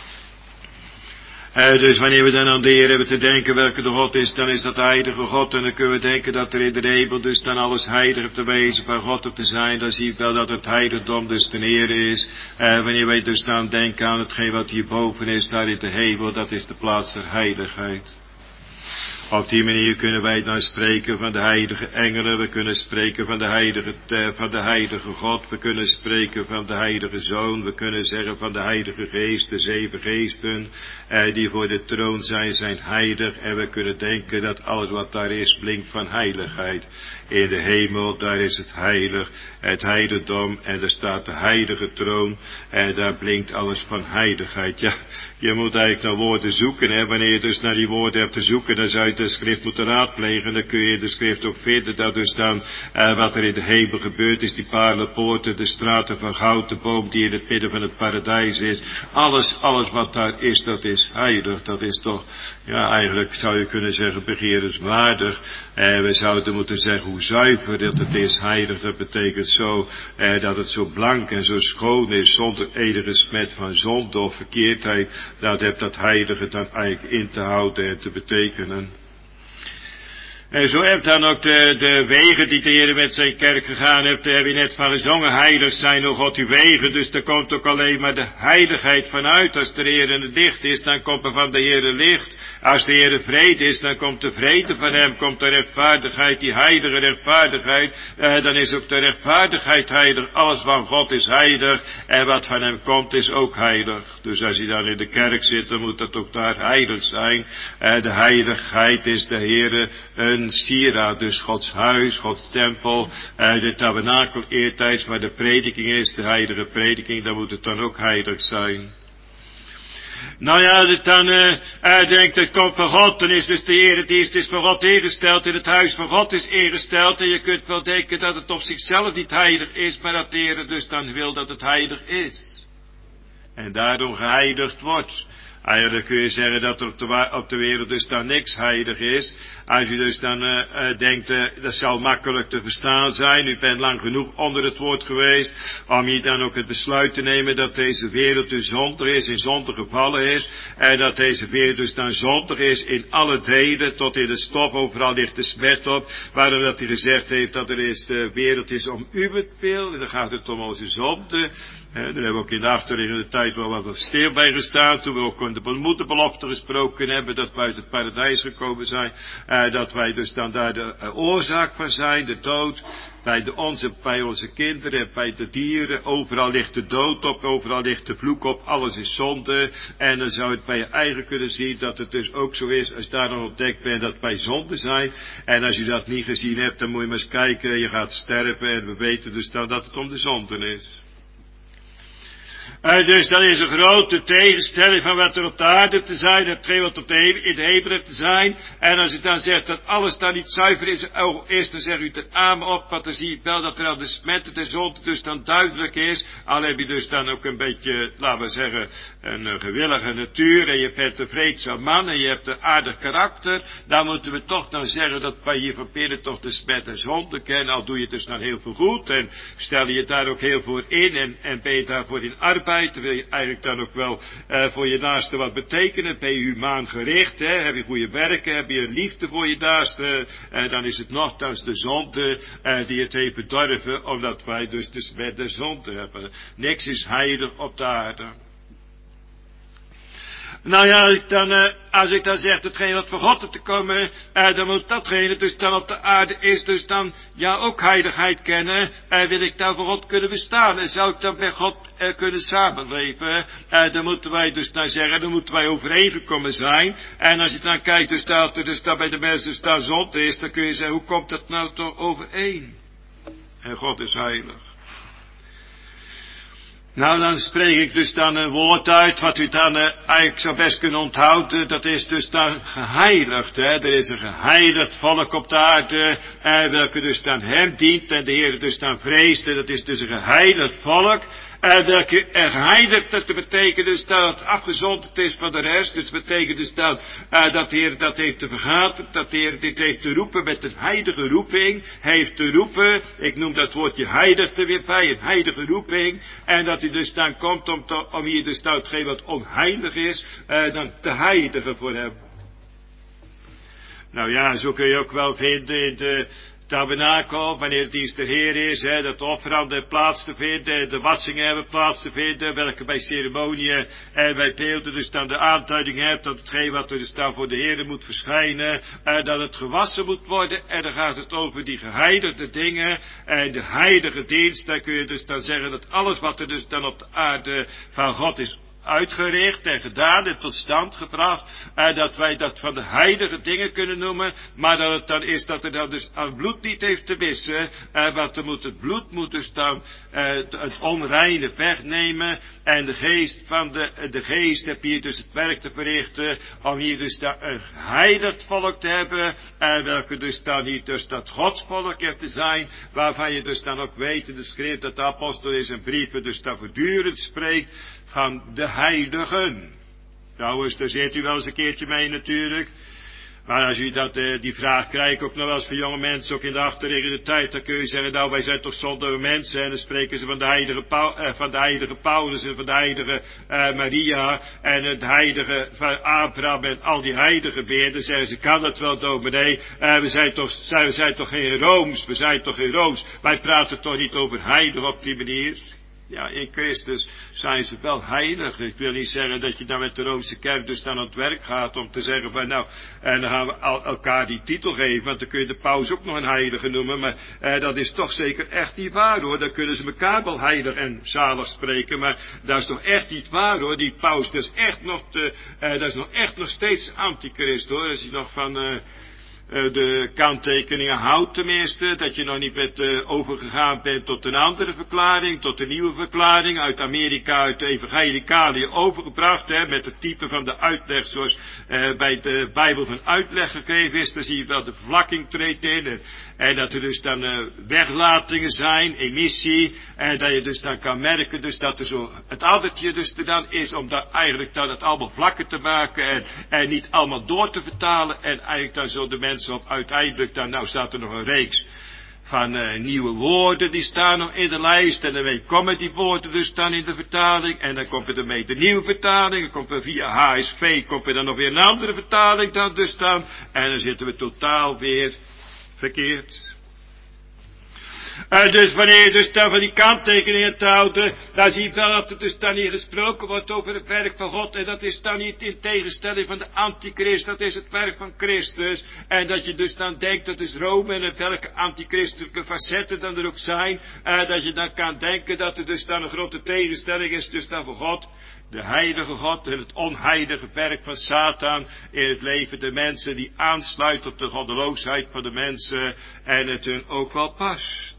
Uh, dus wanneer we dan aan de Heer hebben te denken welke de God is, dan is dat de heilige God. En dan kunnen we denken dat er in de hemel dus dan alles heilig te wezen, van God op te zijn. Dan zie ik wel dat het heiligdom dus ten Heer is. Uh, wanneer wij dus dan denken aan hetgeen wat hierboven is, daar in de hemel, dat is de plaats der heiligheid. Op die manier kunnen wij dan spreken van de heilige engelen, we kunnen spreken van de heilige, van de heilige God, we kunnen spreken van de heilige Zoon, we kunnen zeggen van de heilige Geest, de zeven geesten, eh, die voor de troon zijn, zijn heilig, en we kunnen denken dat alles wat daar is, blinkt van heiligheid. In de hemel, daar is het heilig, het heiligdom, en daar staat de heilige troon, en daar blinkt alles van heiligheid. Ja, je moet eigenlijk naar woorden zoeken, hè. Wanneer je dus naar die woorden hebt te zoeken, dan zou je de schrift moeten raadplegen, dan kun je in de schrift ook vinden dat dus dan, eh, wat er in de hemel gebeurt is, die paarlenpoorten, de straten van goud, de boom die in het midden van het paradijs is, alles, alles wat daar is, dat is heilig, dat is toch, ja, eigenlijk zou je kunnen zeggen begeerenswaardig, eh, we zouden moeten zeggen hoe zuiver dat het is, heilig, dat betekent zo, eh, dat het zo blank en zo schoon is, zonder enige smet van zonde of verkeerdheid, dat heeft dat heilige dan eigenlijk in te houden en te betekenen. En zo hebt dan ook de, de wegen die de Heer met zijn kerk gegaan heeft, daar heb je net van gezongen, heilig zijn, o God, uw wegen, dus er komt ook alleen maar de heiligheid vanuit. Als de Heer in het dicht is, dan komt er van de Heer licht. Als de Heer vrede is, dan komt de vrede van hem, komt de rechtvaardigheid, die heilige rechtvaardigheid, eh, dan is ook de rechtvaardigheid heilig. Alles van God is heilig, en wat van hem komt is ook heilig. Dus als je dan in de kerk zit, dan moet dat ook daar heilig zijn. Eh, de heiligheid is de Heer een een sieraad, dus Gods huis, Gods tempel, uh, de tabernakel eertijds, waar de prediking is, de heilige prediking, dan moet het dan ook heilig zijn. Nou ja, als ik dan uh, uh, denk, het komt van God, dan is dus de eredienst is van God ingesteld, in het huis van God is ingesteld, en je kunt wel denken dat het op zichzelf niet heilig is, maar dat de Heer dus dan wil dat het heilig is. En daarom geheiligd wordt. Eigenlijk kun je zeggen dat er op de, op de wereld dus dan niks heilig is. Als je dus dan uh, uh, denkt, uh, dat zal makkelijk te verstaan zijn. U bent lang genoeg onder het woord geweest, om je dan ook het besluit te nemen dat deze wereld dus zondig is, in zonde gevallen is. En dat deze wereld dus dan zondig is in alle delen, tot in het stof, overal ligt de smet op. Waarom dat hij gezegd heeft dat er is, de wereld is om uwentwil, en dan gaat het om onze zonde. He, daar hebben we ook in de achterliggende tijd wel wat stil bij gestaan, toen we ook in de moederbelofte gesproken hebben, dat wij uit het paradijs gekomen zijn, uh, dat wij dus dan daar de uh, oorzaak van zijn, de dood, bij, de onze, bij onze kinderen, bij de dieren, overal ligt de dood op, overal ligt de vloek op, alles is zonde, en dan zou het bij je eigen kunnen zien, dat het dus ook zo is, als daar dan ontdekt bent dat wij zonde zijn, en als je dat niet gezien hebt, dan moet je maar eens kijken, je gaat sterven, en we weten dus dan dat het om de zonde is. Uh, dus dat is een grote tegenstelling van wat er op de aarde te zijn, hetgeen wat op de in de hemelen te zijn. En als u dan zegt dat alles dan niet zuiver is, oh, eerst dan zegt u er amen op, want dan zie je wel dat er al de smetten de zonde dus dan duidelijk is. Al heb je dus dan ook een beetje, laten we zeggen, een uh, gewillige natuur, en je bent een vreedzaam man, en je hebt een aardig karakter, dan moeten we toch dan zeggen dat wij hier van binnen toch de smet en zonde kennen, al doe je dus dan heel veel goed, en stel je daar ook heel voor in, en, en ben je daarvoor in arbeid, wil je eigenlijk dan ook wel uh, voor je naaste wat betekenen, ben je humaan gericht, hè? Heb je goede werken, heb je liefde voor je naaste, en dan is het nogthans de zonde uh, die het heeft bedorven, omdat wij dus de smet de zonde hebben. Niks is heilig op de aarde. Nou ja, als ik dan, uh, als ik dan zeg, hetgeen wat voor God te komen, uh, dan moet datgene dus dan op de aarde is, dus dan, ja, ook heiligheid kennen, uh, wil ik dan voor God kunnen bestaan, en zou ik dan bij God uh, kunnen samenleven, uh, dan moeten wij dus dan zeggen, dan moeten wij overeengekomen zijn, en als je dan kijkt, dus dat er dus dan bij de mensen dus dan zonde is, dan kun je zeggen, hoe komt dat nou toch overeen? En God is heilig. Nou, dan spreek ik dus dan een woord uit, wat u dan uh, eigenlijk zou best kunnen onthouden, dat is dus dan geheiligd, hè. Er is een geheiligd volk op de aarde, uh, welke dus dan hem dient, en de Heer dus dan vreest, en dat is dus een geheiligd volk, Uh, welke er geheiligd, dat betekent dus dat het afgezonderd is van de rest. Dus dat betekent dus dat, uh, dat de Heer dat heeft te vergaten, dat de Heer dit heeft te roepen met een heilige roeping. Hij heeft te roepen, ik noem dat woordje heilig er weer bij, een heilige roeping. En dat hij dus dan komt om, te, om hier dus nou hetgeen wat onheilig is, uh, dan te heiligen voor hem. Nou ja, zo kun je ook wel vinden in de tabernakel, wanneer het dienst der Heer is, hè, dat de offeranden plaats te vinden, de wassingen hebben plaats te vinden, welke bij ceremoniën en bij beelden dus dan de aanduiding hebt dat hetgeen wat er dus dan voor de Heer moet verschijnen, eh, dat het gewassen moet worden, en dan gaat het over die geheiligde dingen, en de heilige dienst, dan kun je dus dan zeggen dat alles wat er dus dan op de aarde van God is uitgericht en gedaan en tot stand gebracht, eh, dat wij dat van de heilige dingen kunnen noemen, maar dat het dan is dat er dan dus aan bloed niet heeft te missen, eh, want er moet het bloed moet dus dan eh, het onreine wegnemen, en de geest van de, de geest heb hier dus het werk te verrichten, om hier dus dan een heilig volk te hebben, en welke dus dan hier dus dat godsvolk heeft te zijn, waarvan je dus dan ook weet in de schrift dat de apostel in zijn brieven dus dan voortdurend spreekt van de heiligen. Nou eens, daar zit u wel eens een keertje mee natuurlijk. Maar als u dat, uh, die vraag krijgt, ook nog wel eens van jonge mensen, ook in de achterliggende tijd, dan kun je zeggen, nou wij zijn toch zondige mensen, en dan spreken ze van de heilige, Paul, uh, van de heilige Paulus en van de heilige uh, Maria, en het heilige van Abraham en al die heiligen weer. Dan zeggen ze, kan dat wel dominee, uh, we zijn toch, we zijn toch geen Rooms, we zijn toch geen Rooms, wij praten toch niet over heilig op die manier. Ja, in Christus zijn ze wel heilig. Ik wil niet zeggen dat je dan met de Roomse kerk dus dan aan het werk gaat om te zeggen van nou, en dan gaan we al, elkaar die titel geven, want dan kun je de paus ook nog een heilige noemen, maar eh, dat is toch zeker echt niet waar hoor. Dan kunnen ze elkaar wel heilig en zalig spreken, maar dat is toch echt niet waar hoor. Die paus, dat is echt nog, te, eh, dat is nog echt nog steeds antichrist hoor. Als je nog van Uh, Uh, de kanttekeningen houdt tenminste, dat je nog niet bent uh, overgegaan bent tot een andere verklaring, tot een nieuwe verklaring, uit Amerika, uit de evangelicalië overgebracht, hè, met het type van de uitleg zoals uh, bij de Bijbel van uitleg gegeven is, dan zie je wel de vervlakking treedt in, en, en dat er dus dan uh, weglatingen zijn, emissie, en dat je dus dan kan merken, dus dat er zo, het addertje dus er dan is, om dan eigenlijk dan het allemaal vlakker te maken, en, en niet allemaal door te vertalen, en eigenlijk dan zo de mensen op uiteindelijk dan, nou staat er nog een reeks van uh, nieuwe woorden, die staan nog in de lijst, en dan komen die woorden dus dan in de vertaling, en dan komt er ermee de nieuwe vertaling, dan komt er via H S V, komt er dan nog weer een andere vertaling dan dus dan, en dan zitten we totaal weer verkeerd. Uh, dus wanneer je dus dan van die kanttekeningen te houden, dan zie je wel dat er dus dan hier gesproken wordt over het werk van God, en dat is dan niet in tegenstelling van de antichrist, dat is het werk van Christus, en dat je dus dan denkt dat is Rome en welke antichristelijke facetten dan er ook zijn, uh, dat je dan kan denken dat er dus dan een grote tegenstelling is dus dan voor God, de heilige God en het onheilige werk van Satan in het leven der mensen, die aansluit op de goddeloosheid van de mensen, en het hun ook wel past.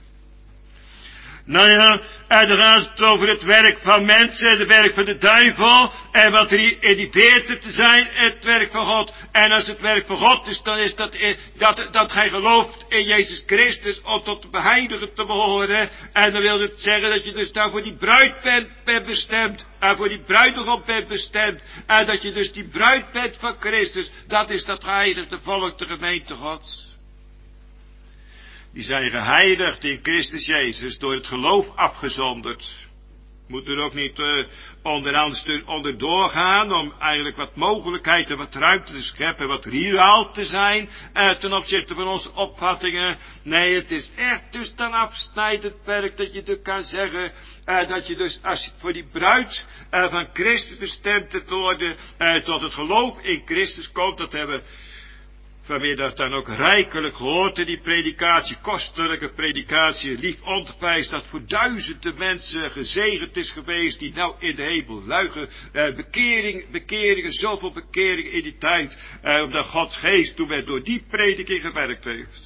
Nou ja, en dan gaat het over het werk van mensen, en het werk van de duivel, en wat er in die beerte te zijn, het werk van God. En als het werk van God is, dan is dat, dat, dat gij gelooft in Jezus Christus, om tot de beheiligen te behoren. En dan wil het zeggen dat je dus daar voor die bruid bent, bent bestemd, en voor die bruidegom bent bestemd, en dat je dus die bruid bent van Christus. Dat is dat geheiligde volk, de gemeente Gods. Die zijn geheiligd in Christus Jezus, door het geloof afgezonderd. Moet er ook niet uh, onderaan onder doorgaan, om eigenlijk wat mogelijkheid en wat ruimte te scheppen, wat reëel te zijn, uh, ten opzichte van onze opvattingen. Nee, het is echt dus dan afsnijdend werk, dat je dus kan zeggen, uh, dat je dus, als je voor die bruid uh, van Christus bestemd te worden, uh, tot het geloof in Christus komt, dat hebben vanmiddag dan ook rijkelijk gehoord in die predikatie, kostelijke predikatie, lief ontprijs, dat voor duizenden mensen gezegend is geweest, die nou in de hemel luigen, eh, bekering, bekeringen, zoveel bekeringen in die tijd, eh, omdat Gods geest toen werd door die prediking gewerkt heeft.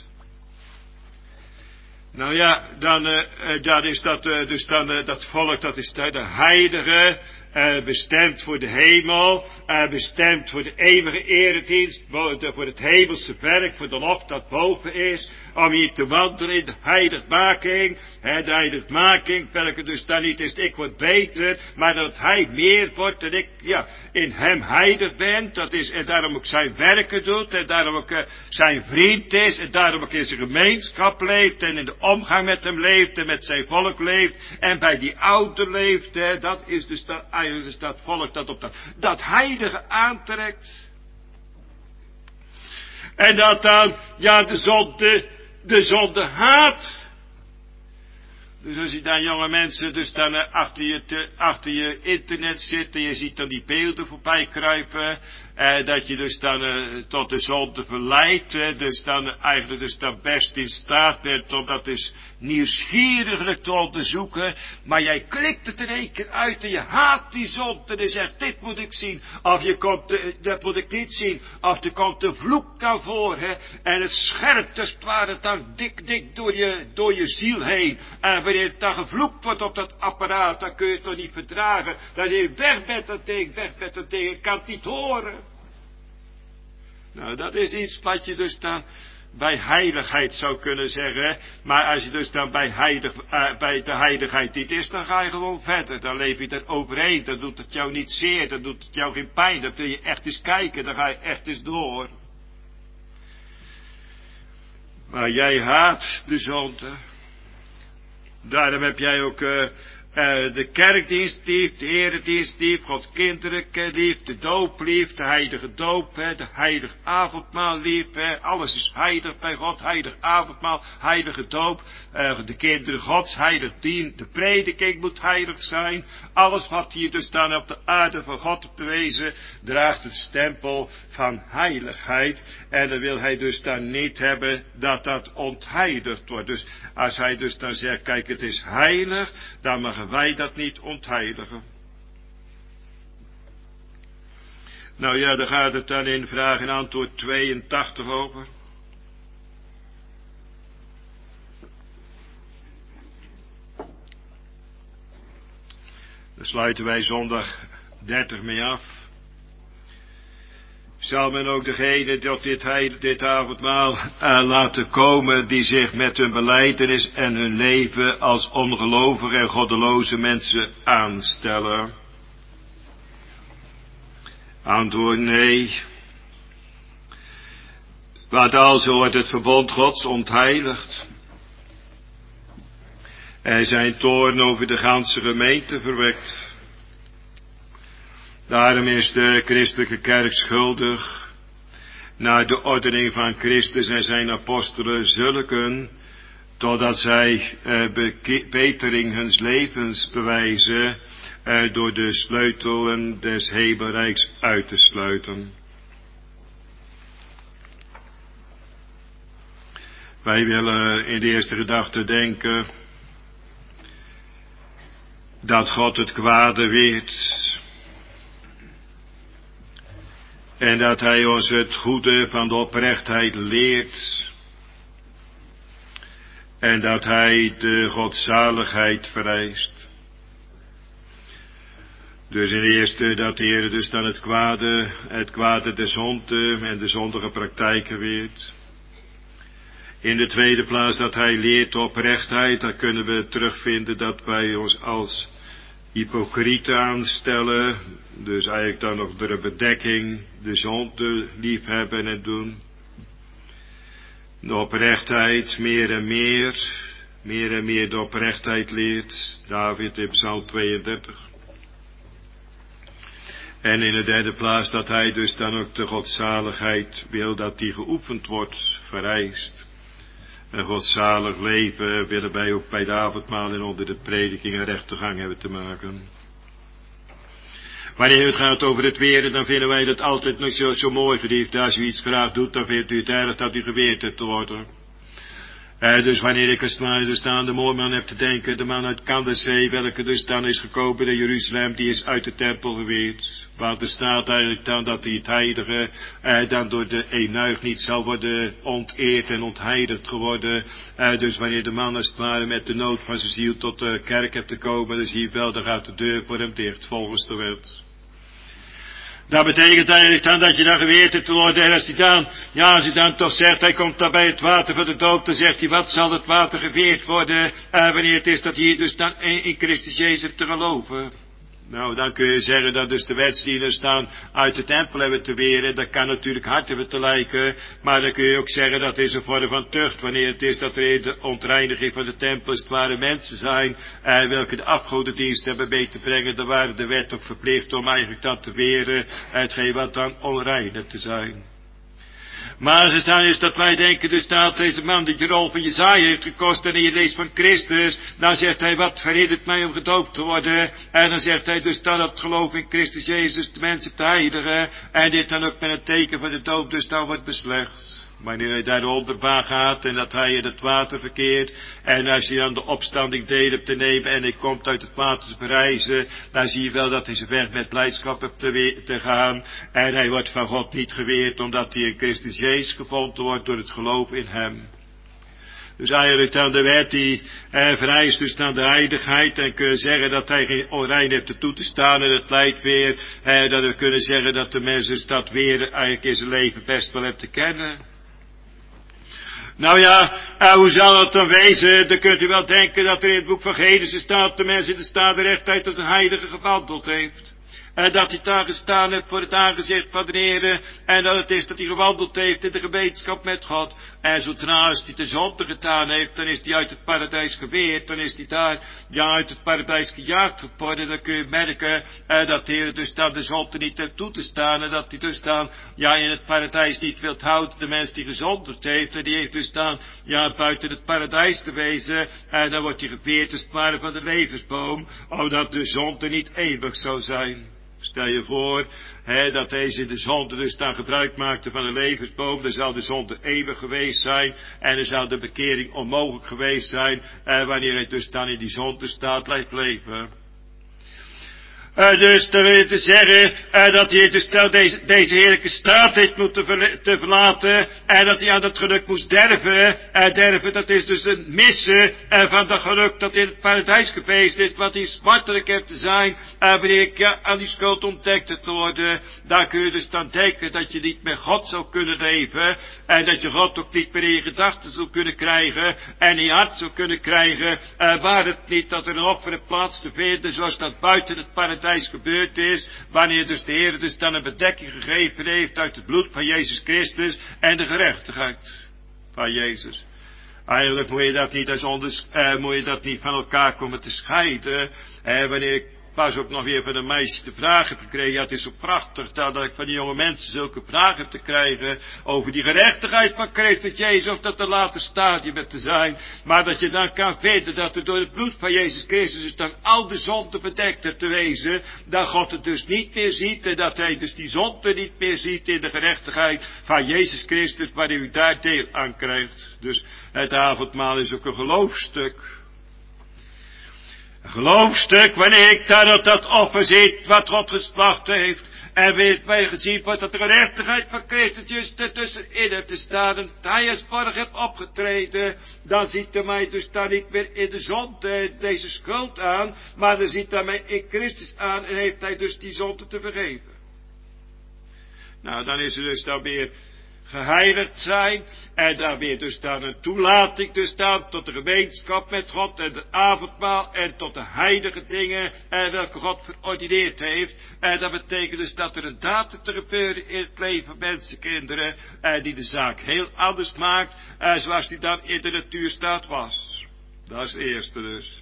Nou ja, dan, uh, dan is dat uh, dus dan uh, dat volk, dat is de heilige, uh, bestemd voor de hemel, uh, bestemd voor de eeuwige eredienst, voor het hemelse werk, voor de lof dat boven is, om hier te wandelen in de heiligmaking, hè, de heiligmaking, welke dus dan niet is, ik word beter, maar dat hij meer wordt, en ik, ja, in hem heilig ben, dat is, en daarom ook zijn werken doet, en daarom ook uh, zijn vriend is, en daarom ook in zijn gemeenschap leeft, en in de omgang met hem leeft, en met zijn volk leeft, en bij die ouder leeft, hè, dat is dus dat, eigenlijk dus dat volk dat op dat, dat heilige aantrekt. En dat dan, ja, de zonde, de zonde haat. Dus als je dan jonge mensen dus dan uh, achter, je te, achter je internet zitten, je ziet dan die beelden voorbij kruipen, uh, dat je dus dan uh, tot de zonde verleidt, uh, dus dan uh, eigenlijk dus dan best in staat bent om dat dus nieuwsgieriglijk te onderzoeken, maar jij klikt het in één keer uit en je haat die zonde en je zegt, dit moet ik zien, of je komt, uh, dat moet ik niet zien, of er komt de vloek dan voor, hè, en het scherpt als het ware dan dik, dik door je, door je ziel heen, en wanneer het dan gevloekt wordt op dat apparaat, dan kun je het toch niet verdragen, dat je weg met dat ding, weg met dat ding, ik kan het niet horen. Nou, dat is iets wat je dus dan bij heiligheid zou kunnen zeggen, maar als je dus dan bij, heilig, uh, bij de heiligheid niet is, dan ga je gewoon verder, dan leef je er overheen, dan doet het jou niet zeer, dan doet het jou geen pijn, dan kun je echt eens kijken, dan ga je echt eens door. Maar jij haat de zonde. Daarom heb jij ook uh, uh, de kerkdienst lief, de eredienst lief, Gods kinderen lief, de doop lief, de heilige doop, hè, de heilige avondmaal lief, hè, alles is heilig bij God, heilig avondmaal, heilige doop, uh, de kinderen Gods, heilig dien, de prediking moet heilig zijn, alles wat hier dus dan op de aarde van God op te wezen, draagt het stempel van heiligheid, en dan wil hij dus dan niet hebben dat dat ontheiligd wordt. Dus als hij dus dan zegt, kijk, het is heilig, dan mogen wij dat niet ontheiligen. Nou ja, daar gaat het dan in vraag en antwoord tweeëntachtig over. Daar sluiten wij zondag dertig mee af. Zal men ook degene die op dit, dit avondmaal uh, laten komen, die zich met hun belijdenis en hun leven als ongelovige en goddeloze mensen aanstellen? Antwoord nee. Want alzo wordt het verbond Gods ontheiligd. En zijn toorn over de ganse gemeente verwekt. Daarom is de christelijke kerk schuldig naar de ordening van Christus en zijn apostelen zulken, totdat zij uh, betering huns levens bewijzen uh, door de sleutelen des hemelrijks uit te sluiten. Wij willen in de eerste gedachte denken dat God het kwade weert. En dat hij ons het goede van de oprechtheid leert. En dat hij de godzaligheid vereist. Dus in de eerste dat de Heer dus dan het kwade, het kwade de zonde en de zondige praktijken weert. In de tweede plaats dat hij leert de oprechtheid, daar kunnen we terugvinden dat wij ons als hypocrieten aanstellen, dus eigenlijk dan nog door de bedekking de zonde liefhebben en doen. De oprechtheid meer en meer, meer en meer de oprechtheid leert, David in Psalm tweeëndertig. En in de derde plaats dat hij dus dan ook de godzaligheid wil dat die geoefend wordt, vereist. Een godzalig leven willen wij ook bij de avondmaal en onder de prediking en rechtergang hebben te maken. Wanneer het gaat over het weren, dan vinden wij dat altijd nog zo, zo mooi, geliefd. Als u iets graag doet, dan vindt u het erg dat u geweerd hebt te worden. Uh, dus wanneer ik als het dus aan de moorman heb te denken, de man uit Kandasee, welke dus dan is gekomen naar Jeruzalem, die is uit de tempel geweerd. Want er staat eigenlijk dan dat die het heilige uh, dan door de eunuch niet zal worden onteerd en ontheiligd geworden. Uh, dus wanneer de man als het ware met de nood van zijn ziel tot de kerk hebt te komen, dan zie je wel, dan gaat de deur voor hem dicht volgens de wet. Dat betekent eigenlijk dan dat je dan geweerd hebt te worden. En als hij dan, ja, als hij dan toch zegt, hij komt dan bij het water van de doop, dan zegt hij, wat zal het water geweerd worden, uh, wanneer het is dat hij dus dan in Christus Jezus hebt te geloven. Nou, dan kun je zeggen dat dus de wetsdieners staan uit de tempel hebben te weren. Dat kan natuurlijk hard hebben te lijken. Maar dan kun je ook zeggen dat is een vorm van tucht. Wanneer het is dat er de ontreiniging van de tempel als het ware mensen zijn. Eh, welke de afgodendienst hebben mee te brengen. Dan waren de wet ook verplicht om eigenlijk dat te weren. Hetgeen wat dan onreinig te zijn. Maar als het dan is dat wij denken, dus dat deze man die de rol van Jesaja heeft gekost en je leest van Christus, dan zegt hij, wat verhindert mij om gedoopt te worden? En dan zegt hij dus dat het geloof in Christus Jezus de mensen te heiligen, en dit dan ook met het teken van de doop dus dan wordt beslecht. Wanneer hij daar onderbaan gaat en dat hij in het water verkeert. En als je dan de opstanding deel hebt te nemen en hij komt uit het water te verrijzen. Dan zie je wel dat hij zijn weg met blijdschap hebt te, te gaan. En hij wordt van God niet geweerd omdat hij in Christus Jezus gevonden wordt door het geloof in hem. Dus eigenlijk dan de wet die eh, vereist dus dan de heiligheid. En kunnen zeggen dat hij geen onrein heeft toe te staan. En het leidt weer eh, dat we kunnen zeggen dat de mens dat weer eigenlijk in zijn leven best wel heeft te kennen. Nou ja, uh, hoe zal dat dan wezen? Dan kunt u wel denken dat er in het boek van Genesis staat, de mens in de staat de rechtheid als een heilige gewandeld heeft. En dat hij daar gestaan heeft voor het aangezicht van de Heer. En dat het is dat hij gewandeld heeft in de gemeenschap met God. En zodra als hij de zonde gedaan heeft, dan is hij uit het paradijs geweerd. Dan is hij daar, ja, uit het paradijs gejaagd geworden. Dan kun je merken eh, dat de Heer dus dan de zonde niet heeft toe te staan. En dat hij dus dan, ja, in het paradijs niet wilt houden. De mens die gezondigd heeft. En die heeft dus dan, ja, buiten het paradijs te wezen. En dan wordt hij geweerd als het ware van de levensboom. Omdat de zonde niet eeuwig zou zijn. Stel je voor, hè, dat deze in de zonde dus dan gebruik maakte van een levensboom, dan zou de zonde eeuwig geweest zijn, en dan zou de bekering onmogelijk geweest zijn, eh, wanneer hij dus dan in die zonde staat blijft leven. Uh, dus te willen te zeggen uh, dat hij dus deze, deze heerlijke staat heeft moeten ver, te verlaten en dat hij aan dat geluk moest derven. Uh, derven, dat is dus een missen uh, van dat geluk dat in het paradijs geweest is, wat hij smartelijk heeft te zijn, uh, wanneer ik ja, aan die schuld ontdekt te worden. Daar kun je dus dan denken dat je niet met God zou kunnen leven en dat je God ook niet meer in je gedachten zou kunnen krijgen en in je hart zou kunnen krijgen, uh, waar het niet dat er een offer in plaats te vinden zoals dat buiten het paradijs gebeurd is, wanneer dus de Heer dus dan een bedekking gegeven heeft uit het bloed van Jezus Christus en de gerechtigheid van Jezus. Eigenlijk moet je dat niet als onders, eh, moet je dat niet van elkaar komen te scheiden. Eh, wanneer ik pas ook nog weer van een meisje de vraag heb gekregen, ja, het is zo prachtig dat ik van die jonge mensen zulke vragen heb te krijgen over die gerechtigheid van Christus Jezus, of dat een later stadium hebt te zijn, maar dat je dan kan weten dat er door het bloed van Jezus Christus dus dan al de zonde bedekt hebt te wezen, dat God het dus niet meer ziet en dat hij dus die zonde niet meer ziet in de gerechtigheid van Jezus Christus, waar u daar deel aan krijgt. Dus het avondmaal is ook een geloofstuk. Een geloofstuk, wanneer ik daar dat, dat offer ziet, wat God geslacht heeft, en weet mij gezien wordt dat de gerechtigheid van Christus juist ertussenin heeft te staan, en hij als borg heeft opgetreden, dan ziet hij mij dus daar niet meer in de zonde, deze schuld aan, maar dan ziet hij mij in Christus aan, en heeft hij dus die zonde te vergeven. Nou, dan is er dus dan weer geheiligd zijn, en daar weer dus dan een toelating dus dan tot de gemeenschap met God en het avondmaal en tot de heilige dingen en welke God verordineerd heeft. En dat betekent dus dat er een datum te gebeuren in het leven van mensenkinderen en die de zaak heel anders maakt en zoals die dan in de natuurstaat was. Dat is het eerste dus.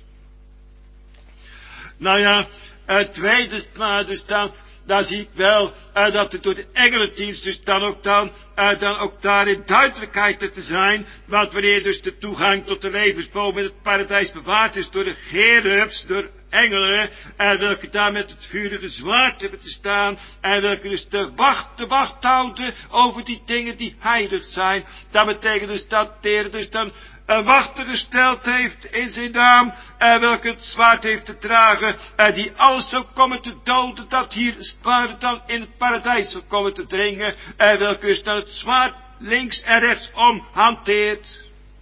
Nou ja, het tweede maar dus dan, dan zie ik wel uh, dat het door de engelendienst dus dan ook dan, uh, dan ook daar in duidelijkheid te zijn, want wanneer dus de toegang tot de levensboom in het paradijs bewaard is door de cherubs, door engelen, en welke daar met het vurige zwaard hebben te staan, en welke dus de wacht, de wacht houden over die dingen die heilig zijn, dat betekent dus dat de Heer dus dan een wachter gesteld heeft in zijn naam, en welke het zwaard heeft te dragen, en die alles zou komen te doden, dat hier het zwaard dan in het paradijs zou komen te dringen, en welke is dan het zwaard links en rechts om hanteert.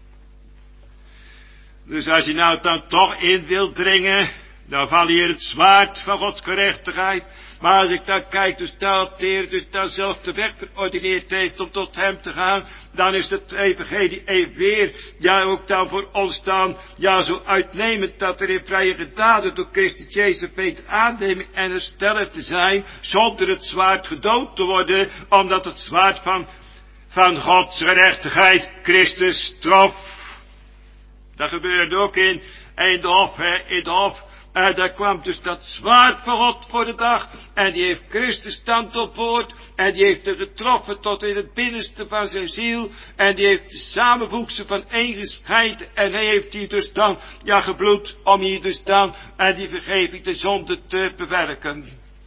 Dus als je nou dan toch in wilt dringen, dan val je in het zwaard van Gods gerechtigheid. Maar als ik dan kijk, dus dat de Heer dus dan zelf de weg verordineerd heeft om tot hem te gaan, dan is het evangelie even weer, ja ook dan voor ons dan, ja zo uitnemend dat er in vrije genade door Christus Jezus beter aanneming en hersteller te zijn, zonder het zwaard gedood te worden, omdat het zwaard van, van Gods gerechtigheid Christus trof. Dat gebeurde ook in, in de hof, hè, in de hof. En daar kwam dus dat zwaard van God voor de dag. En die heeft Christus stand op boord. En die heeft er getroffen tot in het binnenste van zijn ziel. En die heeft de samenvoegsel van één gescheiden. En hij heeft hier dus dan, ja gebloed, om hier dus dan, en die vergeving de zonde te bewerken.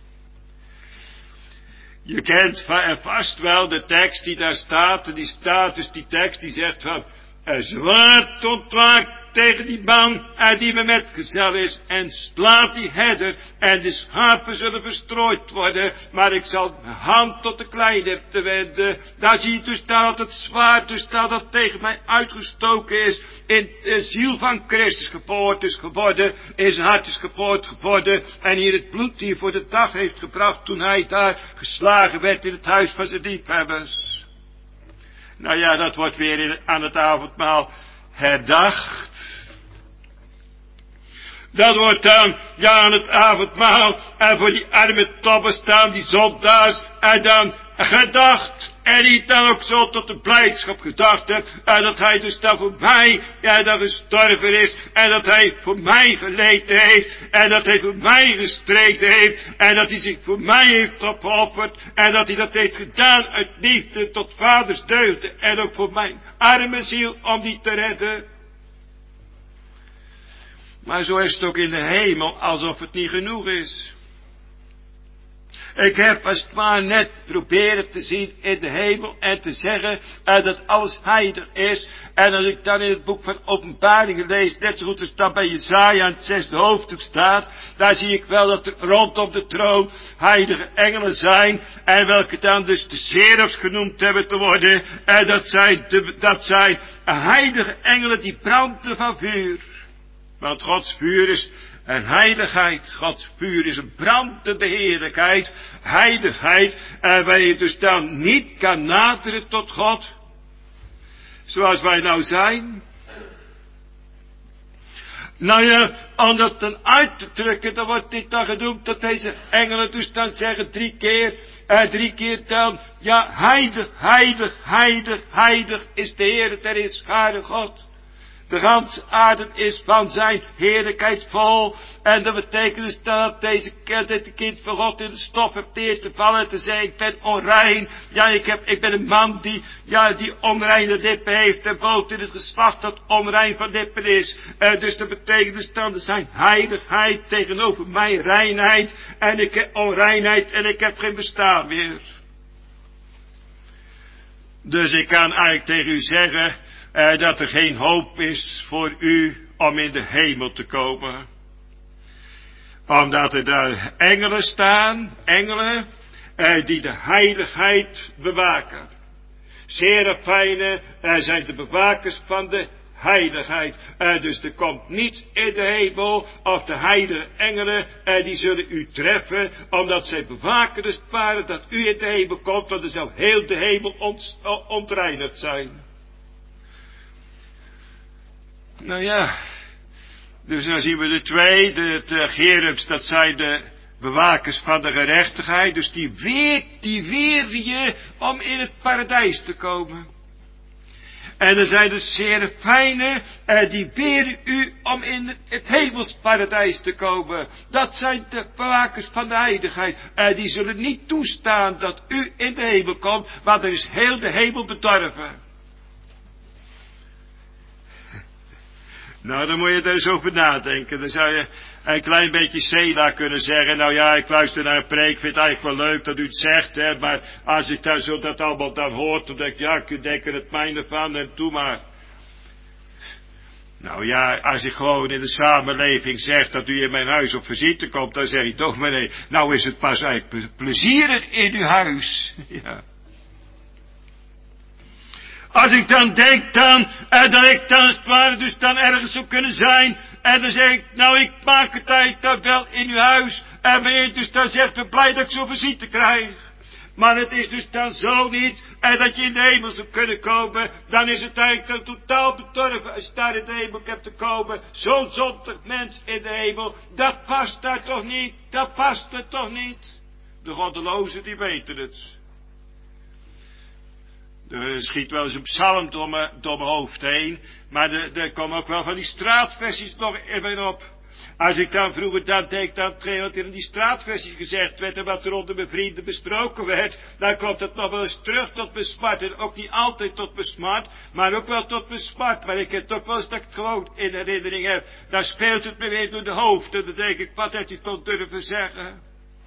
Je kent vast wel de tekst die daar staat. En die staat dus die tekst die zegt van, een zwaard ontwaakt tegen die man en die me metgezel is, en slaat die herder, en de schapen zullen verstrooid worden, maar ik zal mijn hand tot de kleinerte wenden. Daar zie je dus dat het zwaard, dus dat dat tegen mij uitgestoken is, in de ziel van Christus geboord is geworden, in zijn hart is geboord geworden, en hier het bloed die voor de dag heeft gebracht, toen hij daar geslagen werd in het huis van zijn liefhebbers. Nou ja, dat wordt weer in, aan het avondmaal herdacht. Dat wordt dan, ja, aan het avondmaal, en voor die arme tobben staan, die zondaars, en dan gedacht, en die dan ook zo tot de blijdschap gedacht heeft, en dat hij dus dan voor mij, ja, dan gestorven is, en dat hij voor mij geleden heeft, en dat hij voor mij gestreden heeft, en dat hij zich voor mij heeft opgeofferd, en dat hij dat heeft gedaan uit liefde tot vaders deugde, en ook voor mijn arme ziel, om die te redden. Maar zo is het ook in de hemel, alsof het niet genoeg is. Ik heb als het maar net proberen te zien in de hemel en te zeggen uh, dat alles heilig is. En als ik dan in het boek van Openbaringen lees, net zo goed als dat bij Jesaja in het zesde hoofdstuk staat, daar zie ik wel dat er rondom de troon heilige engelen zijn, en welke dan dus de serafs genoemd hebben te worden, en dat zijn, de, dat zijn heilige engelen die branden van vuur. Want Gods vuur is een heiligheid. Gods vuur is een brandende heerlijkheid. Heiligheid. En waar je dus dan niet kan naderen tot God. Zoals wij nou zijn. Nou ja, om dat dan uit te drukken, dan wordt dit dan genoemd dat deze engelen dus dan zeggen drie keer. En drie keer dan, ja, heilig, heilig, heilig, heilig is de Heer der Heerscharen God. De ganse aarde is van zijn heerlijkheid vol. En dat betekent dus dat deze dit kind van God in de stof heeft neer te vallen en te zeggen, ik ben onrein. Ja, ik, heb, ik ben een man die, ja, die onreine lippen heeft en woont in het geslacht dat onrein van lippen is. En dus dat betekent dus dan zijn heiligheid tegenover mijn reinheid. En ik heb onreinheid en ik heb geen bestaan meer. Dus ik kan eigenlijk tegen u zeggen, Uh, dat er geen hoop is voor u om in de hemel te komen. Omdat er daar engelen staan, engelen, uh, die de heiligheid bewaken. Serafijnen uh, zijn de bewakers van de heiligheid. Uh, dus er komt niets in de hemel, of de heilige engelen, uh, die zullen u treffen, omdat zij bewakers waren dat u in de hemel komt, want er zal heel de hemel ont, uh, ontreinigd zijn. Nou ja, dus dan zien we de twee, de, de cherubs, dat zijn de bewakers van de gerechtigheid, dus die weer, die weer je om in het paradijs te komen. En er zijn de serafijnen, eh, die weren u om in het hemelsparadijs te komen. Dat zijn de bewakers van de heiligheid. Eh, die zullen niet toestaan dat u in de hemel komt, want er is heel de hemel bedorven. Nou, dan moet je er eens over nadenken. Dan zou je een klein beetje Sela kunnen zeggen. Nou ja, ik luister naar een preek, vind het eigenlijk wel leuk dat u het zegt, hè. Maar als ik daar zo dat allemaal dan hoort, dan denk ik, ja, ik denk er het mijne van en doe maar. Nou ja, als ik gewoon in de samenleving zeg dat u in mijn huis op visite komt, dan zeg ik toch, meneer, nou is het pas eigenlijk plezierig in uw huis. Ja. Als ik dan denk dan, eh, dat ik dan als het ware dus dan ergens zou kunnen zijn, en dan zeg ik, nou ik maak het tijd dan wel in uw huis, en meneer dus dan zegt, ben blij dat ik zo'n visite krijg. Maar het is dus dan zo niet, en dat je in de hemel zou kunnen komen, dan is het eigenlijk dan totaal bedorven als je daar in de hemel hebt te komen. Zo'n zondig mens in de hemel, dat past daar toch niet, dat past er toch niet. De goddelozen die weten het. Er schiet wel eens een psalm door mijn, door mijn hoofd heen, maar er, er komen ook wel van die straatversies nog even op. Als ik dan vroeger dan denk aan hetgeen wat er in die straatversies gezegd werd en wat er onder mijn vrienden besproken werd, dan komt het nog wel eens terug tot mijn smart. En ook niet altijd tot mijn smart, maar ook wel tot mijn smart. Maar ik heb toch wel eens dat ik het gewoon in herinnering heb. Dan speelt het me weer door de hoofd en dan denk ik, wat had hij toch durven zeggen?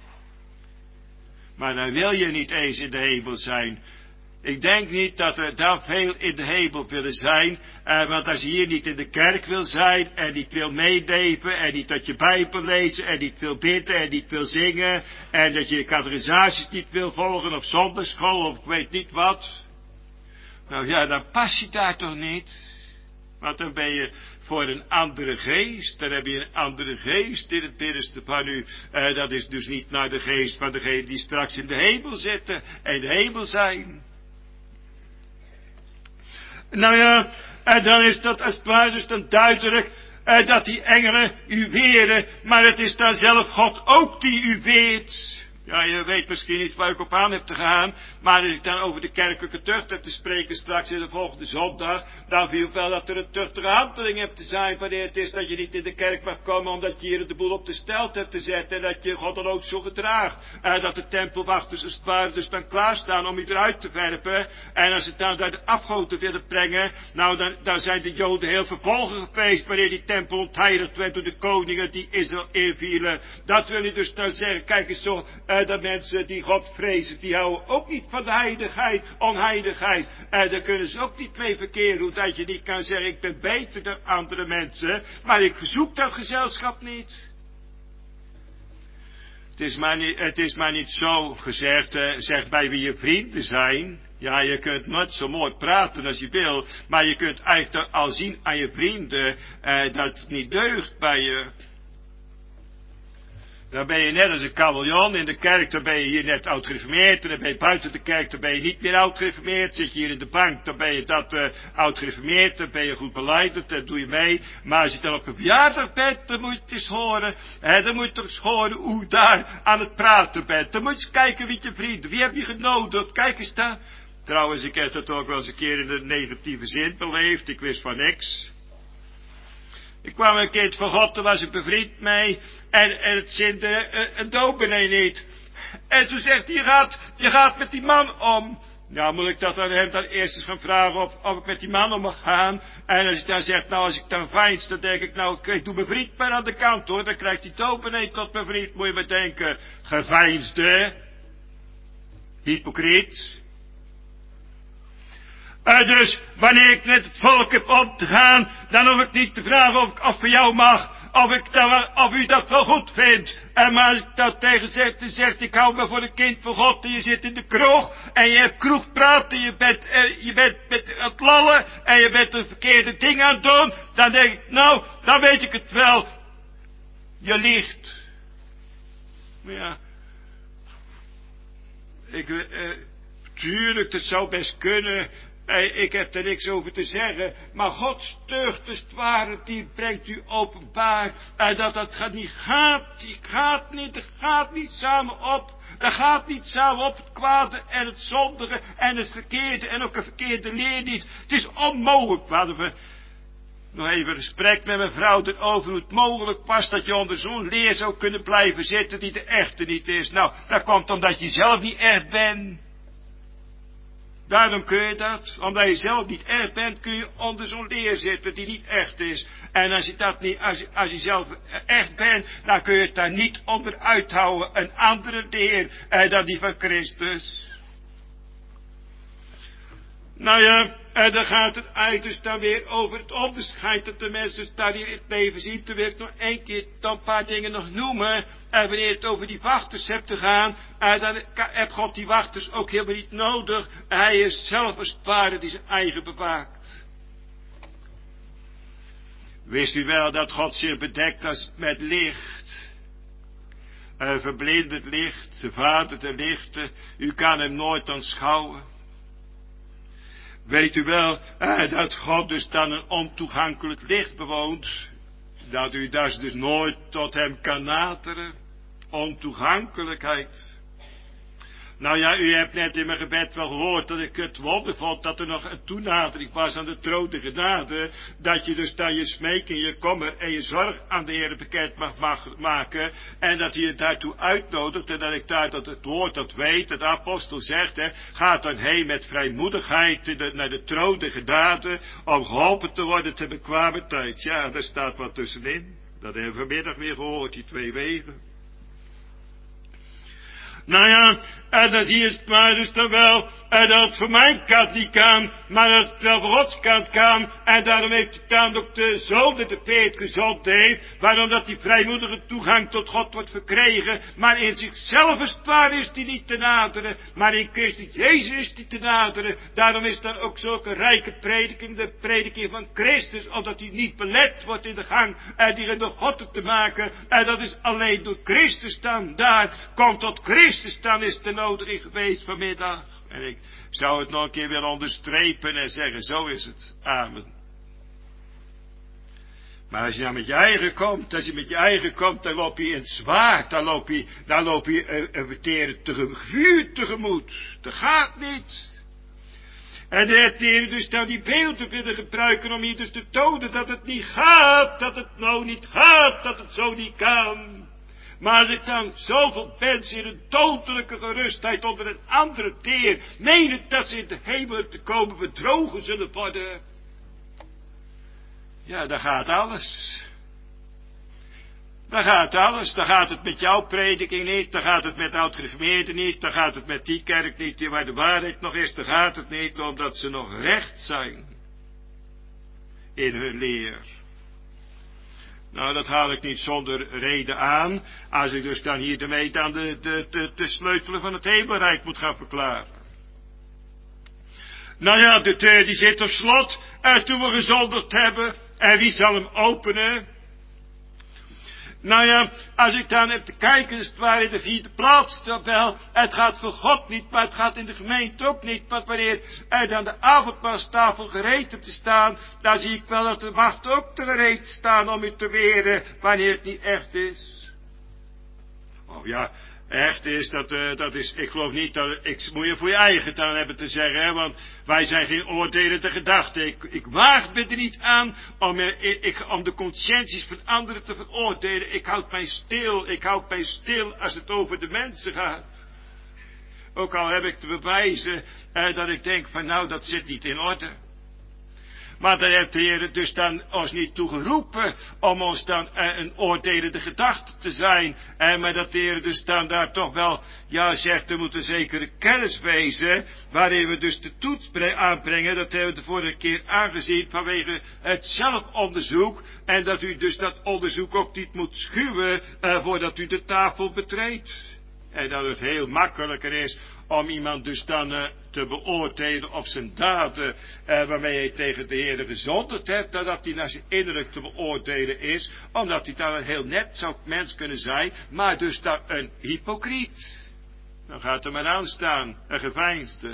Maar dan wil je niet eens in de hemel zijn. Ik denk niet dat er daar veel in de hemel willen zijn, eh, want als je hier niet in de kerk wil zijn, en niet wil meedeven, en niet dat je Bijbel lezen, en niet wil bidden, en niet wil zingen, en dat je de catechisaties niet wil volgen, of zondagschool, of ik weet niet wat. Nou ja, dan pas je daar toch niet, want dan ben je voor een andere geest, dan heb je een andere geest in het binnenste van u, eh, dat is dus niet naar de geest van degene die straks in de hemel zitten, en de hemel zijn. Nou ja, en dan is dat als het ware dus dan duidelijk, eh, dat die engelen u weren, maar het is dan zelf God ook die u weert. Ja, je weet misschien niet waar ik op aan heb te gaan, maar als ik dan over de kerkelijke tucht heb te spreken straks in de volgende zondag, dan viel wel dat er een tuchtige handeling hebt te zijn wanneer het is dat je niet in de kerk mag komen omdat je hier de boel op de stelt hebt te zetten en dat je God dan ook zo gedraagt. En dat de tempelwachters als het ware dus dan klaarstaan om je eruit te werpen. En als ze dan daar de afgoden willen brengen, nou dan, dan zijn de Joden heel verbolgen geweest wanneer die tempel ontheiligd werd door de koningen die Israël invielen. Dat wil je dus dan zeggen, kijk eens zo, uh, dat mensen die God vrezen, die houden ook niet van de heiligheid, onheiligheid. En daar kunnen ze ook niet mee verkeren, hoe dat je niet kan zeggen, ik ben beter dan andere mensen, maar ik verzoek dat gezelschap niet. Het is maar niet, het is maar niet zo gezegd, uh, zeg bij wie je vrienden zijn. Ja, je kunt nooit zo mooi praten als je wil, maar je kunt eigenlijk al zien aan je vrienden, uh, dat het niet deugt bij je. Dan ben je net als een kameleon. In de kerk, dan ben je hier net oud-gereformeerd. En dan ben je buiten de kerk, dan ben je niet meer oud-gereformeerd. Zit je hier in de bank, dan ben je dat uh, oud-gereformeerd. Dan ben je goed beleidend, dan doe je mee. Maar als je dan op een verjaardag bent, dan moet je het eens horen. Hè, dan moet je toch eens horen hoe je daar aan het praten bent. Dan moet je eens kijken wie je vrienden, wie heb je genodigd. Kijk eens daar. Trouwens, ik heb dat ook wel eens een keer in een negatieve zin beleefd. Ik wist van niks. Ik kwam een kind van God, daar was ik bevriend mee. En, en het zinde uh, een dominee niet. En toen zegt hij, je gaat, je gaat met die man om. Nou, moet ik dat aan hem dan eerst eens gaan vragen of, of ik met die man om mag gaan. En als hij dan zegt, nou als ik dan veins, dan denk ik, nou ik doe mijn vriend maar aan de kant hoor. Dan krijgt die dominee tot mijn vriend, moet je maar denken. Geveinsde. Hypocriet. Uh, dus, wanneer ik met het volk heb om te gaan, dan hoef ik niet te vragen of ik of voor jou mag, of, ik dat, of u dat wel goed vindt. En maar als ik dat tegen zegt, dan zegt, ik hou me voor een kind van God, en je zit in de kroeg, en je hebt kroegpraat, en je bent, uh, je bent met het lallen, en je bent een verkeerde ding aan het doen, dan denk ik, nou, dan weet ik het wel. Je liegt. Maar ja, ik, uh, tuurlijk, dat zou best kunnen. Ik heb er niks over te zeggen, maar Gods deugd, dus het ware, die brengt u openbaar. En dat dat gaat niet gaat, die gaat niet, dat gaat niet samen op. Dat gaat niet samen op, het kwade en het zondige en het verkeerde en ook een verkeerde leer niet. Het is onmogelijk. We hadden we nog even een gesprek met mijn vrouw erover hoe het mogelijk was dat je onder zo'n leer zou kunnen blijven zitten die de echte niet is. Nou, dat komt omdat je zelf niet echt bent. Daarom kun je dat, omdat je zelf niet echt bent, kun je onder zo'n leer zitten die niet echt is. En als je dat niet, als je, als je zelf echt bent, dan kun je het daar niet onder uithouden. Een andere leer eh, dan die van Christus. Nou ja, en dan gaat het uit dus dan weer over het onderscheid dat de mensen dus daar hier in het leven zien. Toen wil ik nog één keer dan een paar dingen nog noemen. En wanneer het over die wachters hebt te gaan, en dan heeft God die wachters ook helemaal niet nodig. Hij is zelf als het ware die zijn eigen bewaakt. Wist u wel dat God zich bedekt als met licht? Een verblindend licht, vervaardigde lichten, u kan hem nooit aanschouwen. Weet u wel, eh, dat God dus dan een ontoegankelijk licht bewoont, dat u dus, dus nooit tot hem kan naderen. Ontoegankelijkheid. Nou ja, u hebt net in mijn gebed wel gehoord dat ik het wonder vond dat er nog een toenadering was aan de troon der genade, dat je dus dan je smeek en je kommer en je zorg aan de Heer bekend mag, mag maken, en dat hij je daartoe uitnodigt, en dat ik daar dat het woord dat weet, dat de apostel zegt, hè, gaat dan heen met vrijmoedigheid de, naar de troon der genade, om geholpen te worden te bekwame tijd. Ja, daar staat wat tussenin. Dat hebben we vanmiddag weer gehoord, die twee wegen. Nou ja, en dan zie je het maar dus dan wel, en dat het voor mijn kant niet kan, maar dat het wel voor Gods kant kan, en daarom heeft het dan ook de zoon dat de Peet gezond heeft, waarom dat die vrijmoedige toegang tot God wordt verkregen, maar in zichzelf is het waar is die niet te naderen, maar in Christus Jezus is die te naderen. Daarom is dan ook zulke rijke prediking, de prediking van Christus, omdat hij niet belet wordt in de gang, en die door God te maken, en dat is alleen door Christus dan, daar komt tot Christus dan is de nodig geweest vanmiddag. En ik zou het nog een keer willen onderstrepen en zeggen, zo is het. Amen. Maar als je nou met je eigen komt, als je met je eigen komt, dan loop je in het zwaard, dan loop je, dan loop je een verteren tegen vuur tegemoet. Dat gaat niet. En de Heer dus dan die beelden willen gebruiken om je dus te tonen dat het niet gaat, dat het nou niet gaat, dat het zo niet kan. Maar als ik dan zoveel mensen in een dodelijke gerustheid onder een andere teer menen dat ze in de hemel te komen bedrogen zullen worden. Ja, dan gaat alles. Dan gaat alles. Dan gaat het met jouw prediking niet. Dan gaat het met de oud-gereformeerden niet. Dan gaat het met die kerk niet waar de waarheid nog is. Dan gaat het niet omdat ze nog recht zijn in hun leer. Nou, dat haal ik niet zonder reden aan, als ik dus dan hier ermee dan de, de, de, de sleutelen van het hemelrijk moet gaan verklaren. Nou ja, de deur die zit op slot, en toen we gezondigd hebben, en wie zal hem openen? Nou ja, als ik dan heb te kijken, is het waar in de vierde plaats, dan wel, het gaat voor God niet, maar het gaat in de gemeente ook niet, want wanneer er dan de avondmaalstafel gereed te staan, dan zie ik wel dat de wacht ook te gereed staan om u te weren, wanneer het niet echt is. Oh ja, echt is, dat, uh, dat is, ik geloof niet dat, ik moet je voor je eigen dan hebben te zeggen, hè, want wij zijn geen oordelende gedachten. Ik, ik waag me er niet aan om, uh, ik, om de conscienties van anderen te veroordelen. Ik houd mij stil, ik houd mij stil als het over de mensen gaat. Ook al heb ik te bewijzen uh, dat ik denk van nou, dat zit niet in orde. Maar daar heeft de Heer dus dan ons niet toe geroepen om ons dan eh, een oordelende gedachte te zijn. Eh, maar dat de Heer dus dan daar toch wel, ja zegt, er moet een zekere kennis wezen, waarin we dus de toets aanbrengen. Dat hebben we de vorige keer aangezien vanwege het zelfonderzoek. En dat u dus dat onderzoek ook niet moet schuwen eh, voordat u de tafel betreedt. En dat het heel makkelijker is om iemand dus dan uh, te beoordelen op zijn daden, uh, waarmee hij tegen de Heer gezondigd hebt, dan dat hij naar zijn innerlijk te beoordelen is, omdat hij dan een heel net zou mens kunnen zijn, maar dus dan een hypocriet. Dan gaat er maar aan staan, een geveinsde.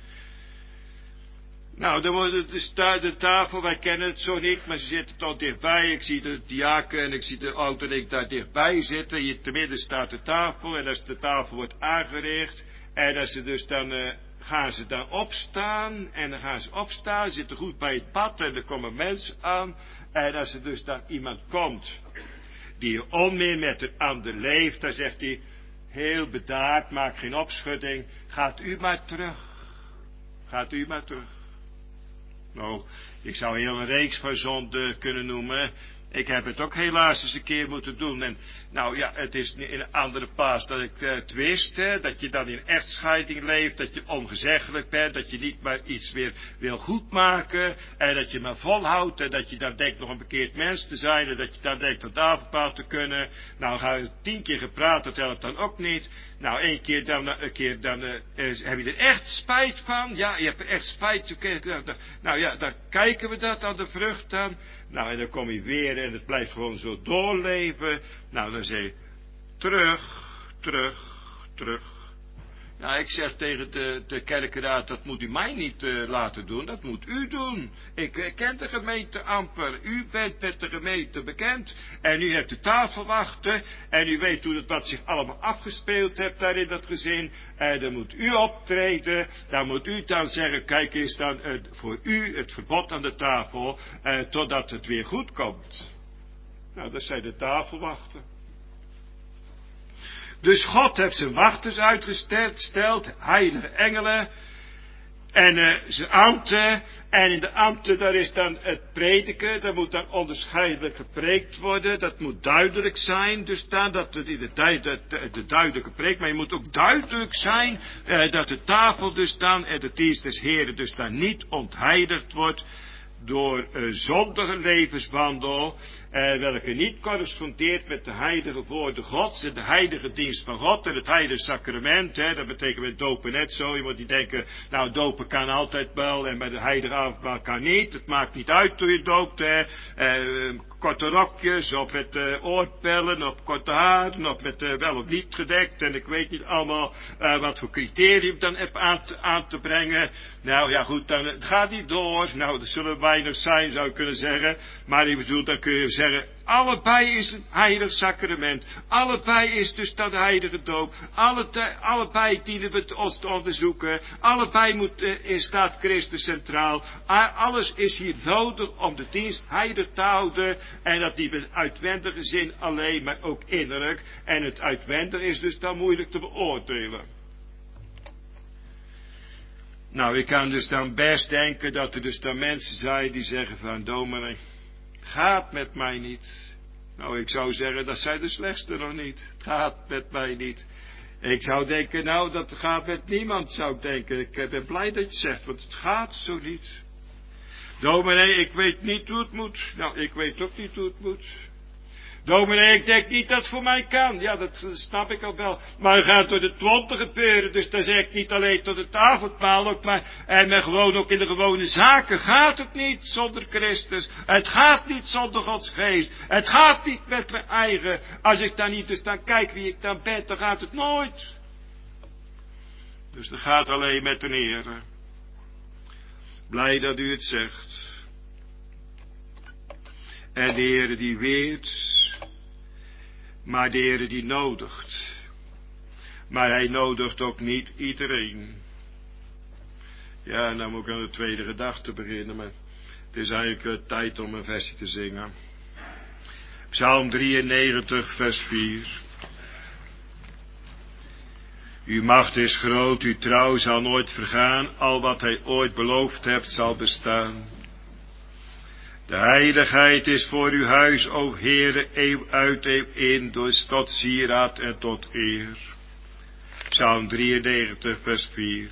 Nou, dan wordt het dus de tafel, wij kennen het zo niet, maar ze zitten toch dichtbij. Ik zie de diaken en ik zie de ouder en ik daar dichtbij zitten. Hier te midden staat de tafel en als de tafel wordt aangericht, en als ze dus dan, uh, gaan ze dan opstaan, en dan gaan ze opstaan, zitten goed bij het pad, en er komen mensen aan, en als er dus dan iemand komt, die onmeer met een ander leeft, dan zegt hij, heel bedaard, maak geen opschudding, gaat u maar terug, gaat u maar terug. Nou, ik zou heel een reeks van zonden kunnen noemen. Ik heb het ook helaas eens een keer moeten doen. En nou ja, het is in een andere plaats dat ik uh, het wist, hè, dat je dan in echtscheiding leeft, dat je ongezeggelijk bent, dat je niet maar iets weer wil goedmaken, en dat je maar volhoudt, en dat je dan denkt nog een bekeerd mens te zijn, en dat je dan denkt dat avondmaal te kunnen. Nou, ga je tien keer gepraat, dat helpt dan ook niet. Nou, één keer dan, een keer dan, uh, heb je er echt spijt van? Ja, je hebt er echt spijt van. Nou ja, dan kijken we dat aan de vrucht dan. Nou, en dan kom je weer en het blijft gewoon zo doorleven. Nou, dan zeg je, terug, terug, terug. Nou, ik zeg tegen de, de kerkenraad, dat moet u mij niet uh, laten doen, dat moet u doen. Ik uh, ken de gemeente amper, u bent met de gemeente bekend, en u hebt de tafelwachten, en u weet hoe het wat zich allemaal afgespeeld hebt daar in dat gezin, en dan moet u optreden, dan moet u dan zeggen, kijk eens dan uh, voor u het verbod aan de tafel, uh, totdat het weer goed komt. Nou, dat zijn de tafelwachten. Dus God heeft zijn wachters uitgesteld, heilige engelen, en uh, zijn ambten, en in de ambten daar is dan het prediken, dat moet dan onderscheidelijk gepreekt worden, dat moet duidelijk zijn, dus dan dat het in de, de, de, de duidelijke preek, maar je moet ook duidelijk zijn, uh, dat de tafel dus dan, en de dienst des Heren dus dan niet ontheiligd wordt, door een zondige levenswandel, eh, welke niet correspondeert met de heilige woorden Gods en de heilige dienst van God en het heilige sacrament, hè, dat betekent met dopen net zo, je moet niet denken, nou dopen kan altijd wel en bij de heilige avondmaal kan niet, het maakt niet uit hoe je doopt, hè, eh, korte rokjes, of met uh, oorpellen, of korte haren, of met uh, wel of niet gedekt, en ik weet niet allemaal uh, wat voor criterium dan heb aan te, aan te brengen. Nou ja goed, dan het gaat niet door, nou er zullen weinig zijn zou ik kunnen zeggen, maar ik bedoel, dan kun je zeggen, allebei is een heilig sacrament, allebei is dus dat de heilige doop, alle te, allebei dienen we te, ons te onderzoeken, allebei moet, uh, in staat Christus centraal, uh, alles is hier nodig om de dienst heilig te houden, en dat niet met uitwendige zin alleen, maar ook innerlijk, en het uitwendig is dus dan moeilijk te beoordelen. Nou, ik kan dus dan best denken dat er dus dan mensen zijn die zeggen van, dominee, het gaat met mij niet. Nou, ik zou zeggen, dat zijn de slechtste nog niet. Het gaat met mij niet. Ik zou denken, nou, dat gaat met niemand, zou ik denken. Ik ben blij dat je zegt, want het gaat zo niet. Dominee, ik weet niet hoe het moet. Nou, ik weet ook niet hoe het moet. Dominee, ik denk niet dat het voor mij kan. Ja, dat snap ik al wel. Maar het gaat door de klonten gebeuren. Dus dan zeg ik niet alleen tot het avondmaal ook, maar en maar gewoon ook in de gewone zaken gaat het niet zonder Christus. Het gaat niet zonder Gods geest. Het gaat niet met mijn eigen. Als ik dan niet dus dan kijk wie ik dan ben, dan gaat het nooit. Dus dat gaat alleen met de Heer. Blij dat u het zegt. En de Heer die weet, maar de Heer die nodigt. Maar hij nodigt ook niet iedereen. Ja, en dan moet ik aan de tweede gedachte beginnen, maar het is eigenlijk uh, tijd om een versje te zingen. Psalm drieënnegentig, vers vier. Uw macht is groot, uw trouw zal nooit vergaan, al wat hij ooit beloofd heeft zal bestaan. De heiligheid is voor uw huis, o Heere, eeuw uit, eeuw in, dus tot sieraad en tot eer. Psalm drieënnegentig, vers vier.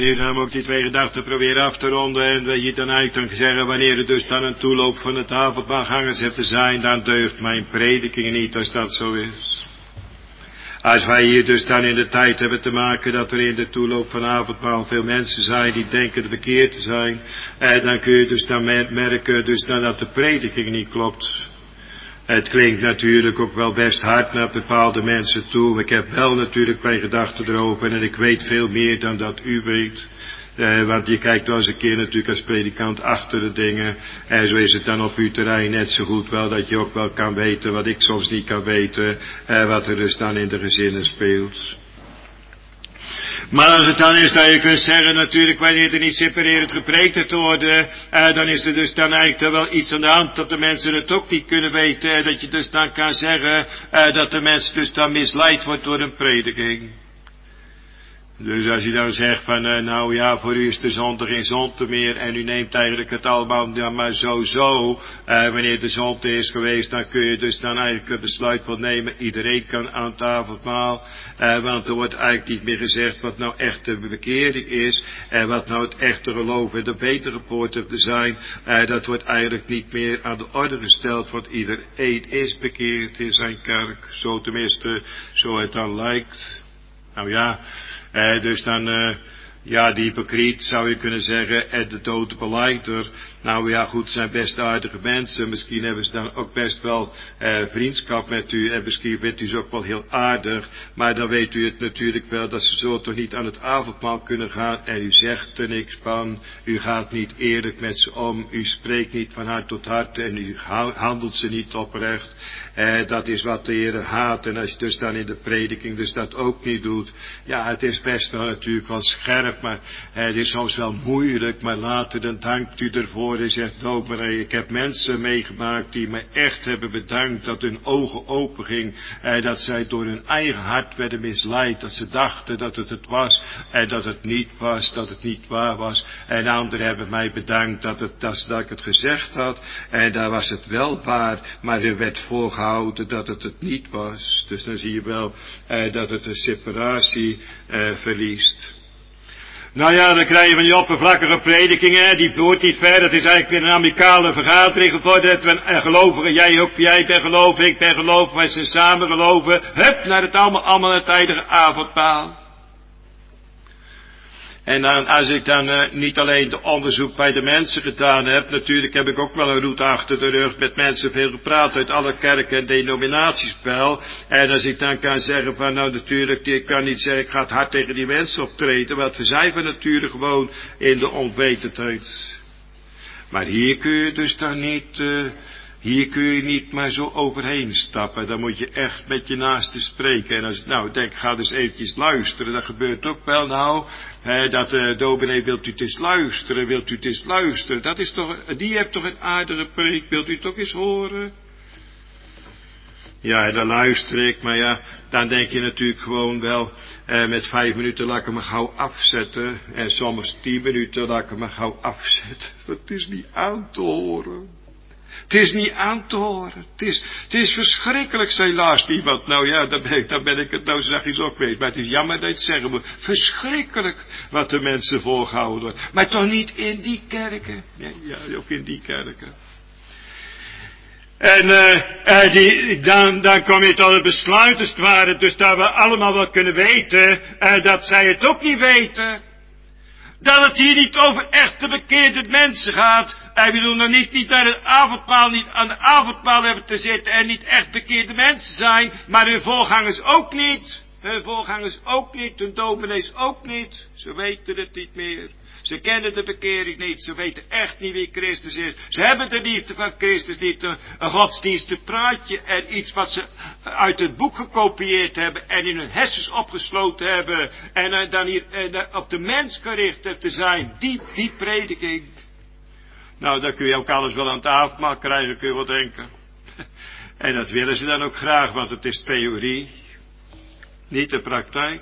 nu dan ook die twee gedachten proberen af te ronden. En weet je dan eigenlijk dan zeggen, wanneer het dus dan een toeloop van het avondmaalgangers hebt te zijn, dan deugt mijn prediking niet als dat zo is. Als wij hier dus dan in de tijd hebben te maken dat er in de toeloop van avondmaal veel mensen zijn die denken bekeerd te zijn, eh, dan kun je dus dan merken dus dan dat de prediking niet klopt. Het klinkt natuurlijk ook wel best hard naar bepaalde mensen toe. Ik heb wel natuurlijk mijn gedachten erover en ik weet veel meer dan dat u weet. Eh, want je kijkt wel eens een keer natuurlijk als predikant achter de dingen. En zo is het dan op uw terrein net zo goed wel dat je ook wel kan weten wat ik soms niet kan weten. Eh, wat er dus dan in de gezinnen speelt. Maar als het dan is dat je kunt zeggen natuurlijk wanneer er niet separerend gepreekt te worden, eh, dan is er dus dan eigenlijk wel iets aan de hand dat de mensen het ook niet kunnen weten. Eh, dat je dus dan kan zeggen eh, dat de mensen dus dan misleid wordt door een prediking. Dus als je dan zegt van, uh, nou ja, voor u is de zonde geen zonde meer en u neemt eigenlijk het allemaal ja, maar zo zo, uh, wanneer de zonde is geweest, dan kun je dus dan eigenlijk het besluit van nemen, iedereen kan aan het avondmaal, uh, want er wordt eigenlijk niet meer gezegd wat nou echt de bekering is, en wat nou het echte geloof en de betere poort te zijn, uh, dat wordt eigenlijk niet meer aan de orde gesteld, want iedereen is bekeerd in zijn kerk, zo tenminste, zo het dan lijkt. Nou ja, eh, dus dan, uh, ja, die hypocriet zou je kunnen zeggen, en de dode beleider. Nou ja, goed, zijn best aardige mensen. Misschien hebben ze dan ook best wel eh, vriendschap met u. En misschien vindt u ze ook wel heel aardig. Maar dan weet u het natuurlijk wel dat ze zo toch niet aan het avondmaal kunnen gaan. En u zegt er niks van. U gaat niet eerlijk met ze om. U spreekt niet van hart tot hart. En u handelt ze niet oprecht. Eh, dat is wat de Heer haat. En als je dus dan in de prediking dus dat ook niet doet. Ja, het is best wel natuurlijk wel scherp. Maar eh, het is soms wel moeilijk. Maar later dan dankt u ervoor. Hij zegt, dominee, ik heb mensen meegemaakt die mij echt hebben bedankt dat hun ogen open ging, eh, dat zij door hun eigen hart werden misleid, dat ze dachten dat het het was en dat het niet was, dat het niet waar was. En anderen hebben mij bedankt dat, het, dat, dat ik het gezegd had en daar was het wel waar, maar er werd voorgehouden dat het het niet was. Dus dan zie je wel eh, dat het een separatie eh, verliest. Nou ja, dan krijg je van die oppervlakkige predikingen, die hoort niet ver, dat is eigenlijk weer een amicale vergadering geworden, dat we uh, gelovigen, jij ook, jij bent geloven, ik ben geloven, wij zijn samen geloven, hup, naar het allemaal, allemaal het tijdige avondmaal. En dan, als ik dan uh, niet alleen de onderzoek bij de mensen gedaan heb, natuurlijk heb ik ook wel een route achter de rug met mensen veel gepraat uit alle kerken en denominaties wel. En als ik dan kan zeggen van nou natuurlijk, ik kan niet zeggen ik ga het hard tegen die mensen optreden, want we zijn van nature gewoon in de onwetendheid. Maar hier kun je dus dan niet, uh, hier kun je niet maar zo overheen stappen. Dan moet je echt met je naaste spreken. En als ik nou denk, ga dus eventjes luisteren. Dat gebeurt ook wel nou. Hè, dat uh, dominee, wilt u het eens luisteren? Wilt u het eens luisteren? Dat is toch, die heeft toch een aardige preek. Wilt u het ook eens horen? Ja, en dan luister ik. Maar ja, dan denk je natuurlijk gewoon wel, eh, met vijf minuten laat ik hem gauw afzetten. En soms tien minuten laat ik hem gauw afzetten. Het is niet aan te horen. Het is niet aan te horen. Het is, het is verschrikkelijk, zei laatst iemand. Nou ja, dan ben ik, dan ben ik het nou zachtjes ook mee. Maar het is jammer dat je het zeggen moet. Verschrikkelijk wat de mensen voorgehouden worden. Maar toch niet in die kerken. Ja, ja ook in die kerken. En uh, uh, die, dan, dan kom je tot het besluit, als het ware, dus dat we allemaal wel kunnen weten, uh, dat zij het ook niet weten. Dat het hier niet over echte bekeerde mensen gaat. En we doen dan niet, niet naar het avondmaal, niet aan de avondmaal hebben te zitten en niet echt bekeerde mensen zijn, maar hun voorgangers ook niet. Hun voorgangers ook niet, hun dominees ook niet. Ze weten het niet meer. Ze kennen de bekering niet. Ze weten echt niet wie Christus is. Ze hebben de liefde van Christus niet. Een, een godsdienstig praatje en iets wat ze uit het boek gekopieerd hebben en in hun hersens opgesloten hebben. En uh, dan hier uh, op de mens gericht te zijn. Die, die prediking. Nou, dan kun je ook alles wel aan het avondmaal krijgen, kun je wel denken. En dat willen ze dan ook graag, want het is theorie. Niet de praktijk.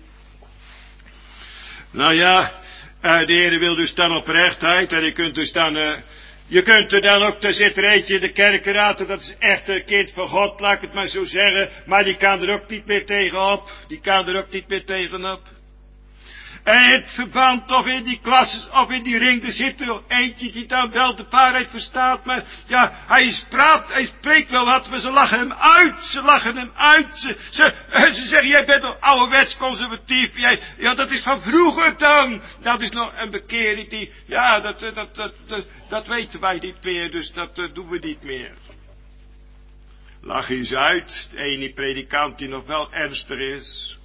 Nou ja, uh, de Heer wil dus dan oprechtheid. En je kunt dus dan, uh, je kunt er dan ook, er zit er eentje in de kerkenraad, dat is echt een kind van God, laat ik het maar zo zeggen. Maar die kan er ook niet meer tegenop. Die kan er ook niet meer tegenop. En in het verband of in die klasses of in die ring, er zit er eentje die dan wel de waarheid verstaat, maar ja, hij, is praat, hij spreekt wel wat, maar ze lachen hem uit, ze lachen hem uit. Ze, ze, ze zeggen, jij bent toch ouderwets conservatief, jij, ja, dat is van vroeger dan. Dat is nog een bekering die, ja, dat, dat, dat, dat, dat, dat weten wij niet meer, dus dat uh, doen we niet meer. Lach eens uit, de ene predikant die nog wel ernstig is.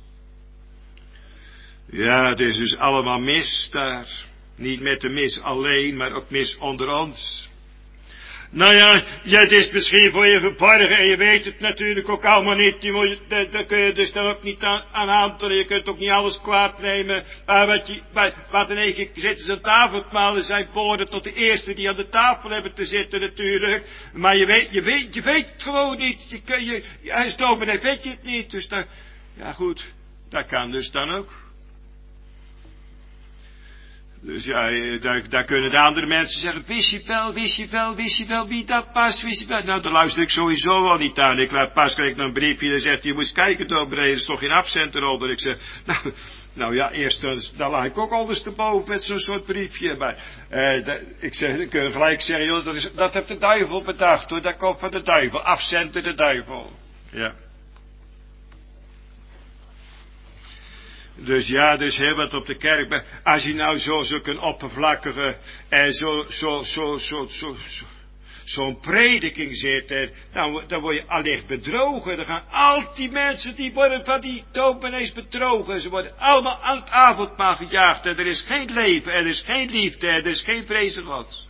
Ja, het is dus allemaal mis daar. Niet met de mis alleen, maar ook mis onder ons. Nou ja, ja, het is misschien voor je verborgen en je weet het natuurlijk ook allemaal niet. Die moet je, daar, daar kun je dus dan ook niet aan, aan handelen. Je kunt ook niet alles kwaad nemen. Maar wat, je, wat in één keer zitten ze aan tafel te malen zijn woorden tot de eerste die aan de tafel hebben te zitten natuurlijk. Maar je weet, je weet, je weet het gewoon niet. Je, je, je, hij is doof en hij weet je het niet. Dus daar, ja goed, dat kan dus dan ook. Dus ja, daar, daar kunnen de andere mensen zeggen, wist je wel, wist je wel, wist je wel wie dat was, wist je wel. Nou, daar luister ik sowieso wel niet aan. Ik laat pas krijg ik een briefje en zegt, je moet eens kijken doorbreden, er is toch geen afzender onder. Ik zeg, nou, nou ja, eerst dan, dan lag ik ook ondersteboven met zo'n soort briefje. Maar, eh, dat, ik zeg, dan kun je gelijk zeggen, joh, dat, is, dat heeft de duivel bedacht hoor, dat komt van de duivel, afzender de duivel. Ja. Dus ja, dus heel wat op de kerk. Als je nou zo zulke oppervlakkige en zo, zo, zo, zo, zo, zo, zo'n prediking zit, en dan, dan word je allicht bedrogen. Dan gaan al die mensen, die worden van die dominees bedrogen. Ze worden allemaal aan het avondmaal gejaagd. En er is geen leven, en er is geen liefde, en er is geen vrezen God.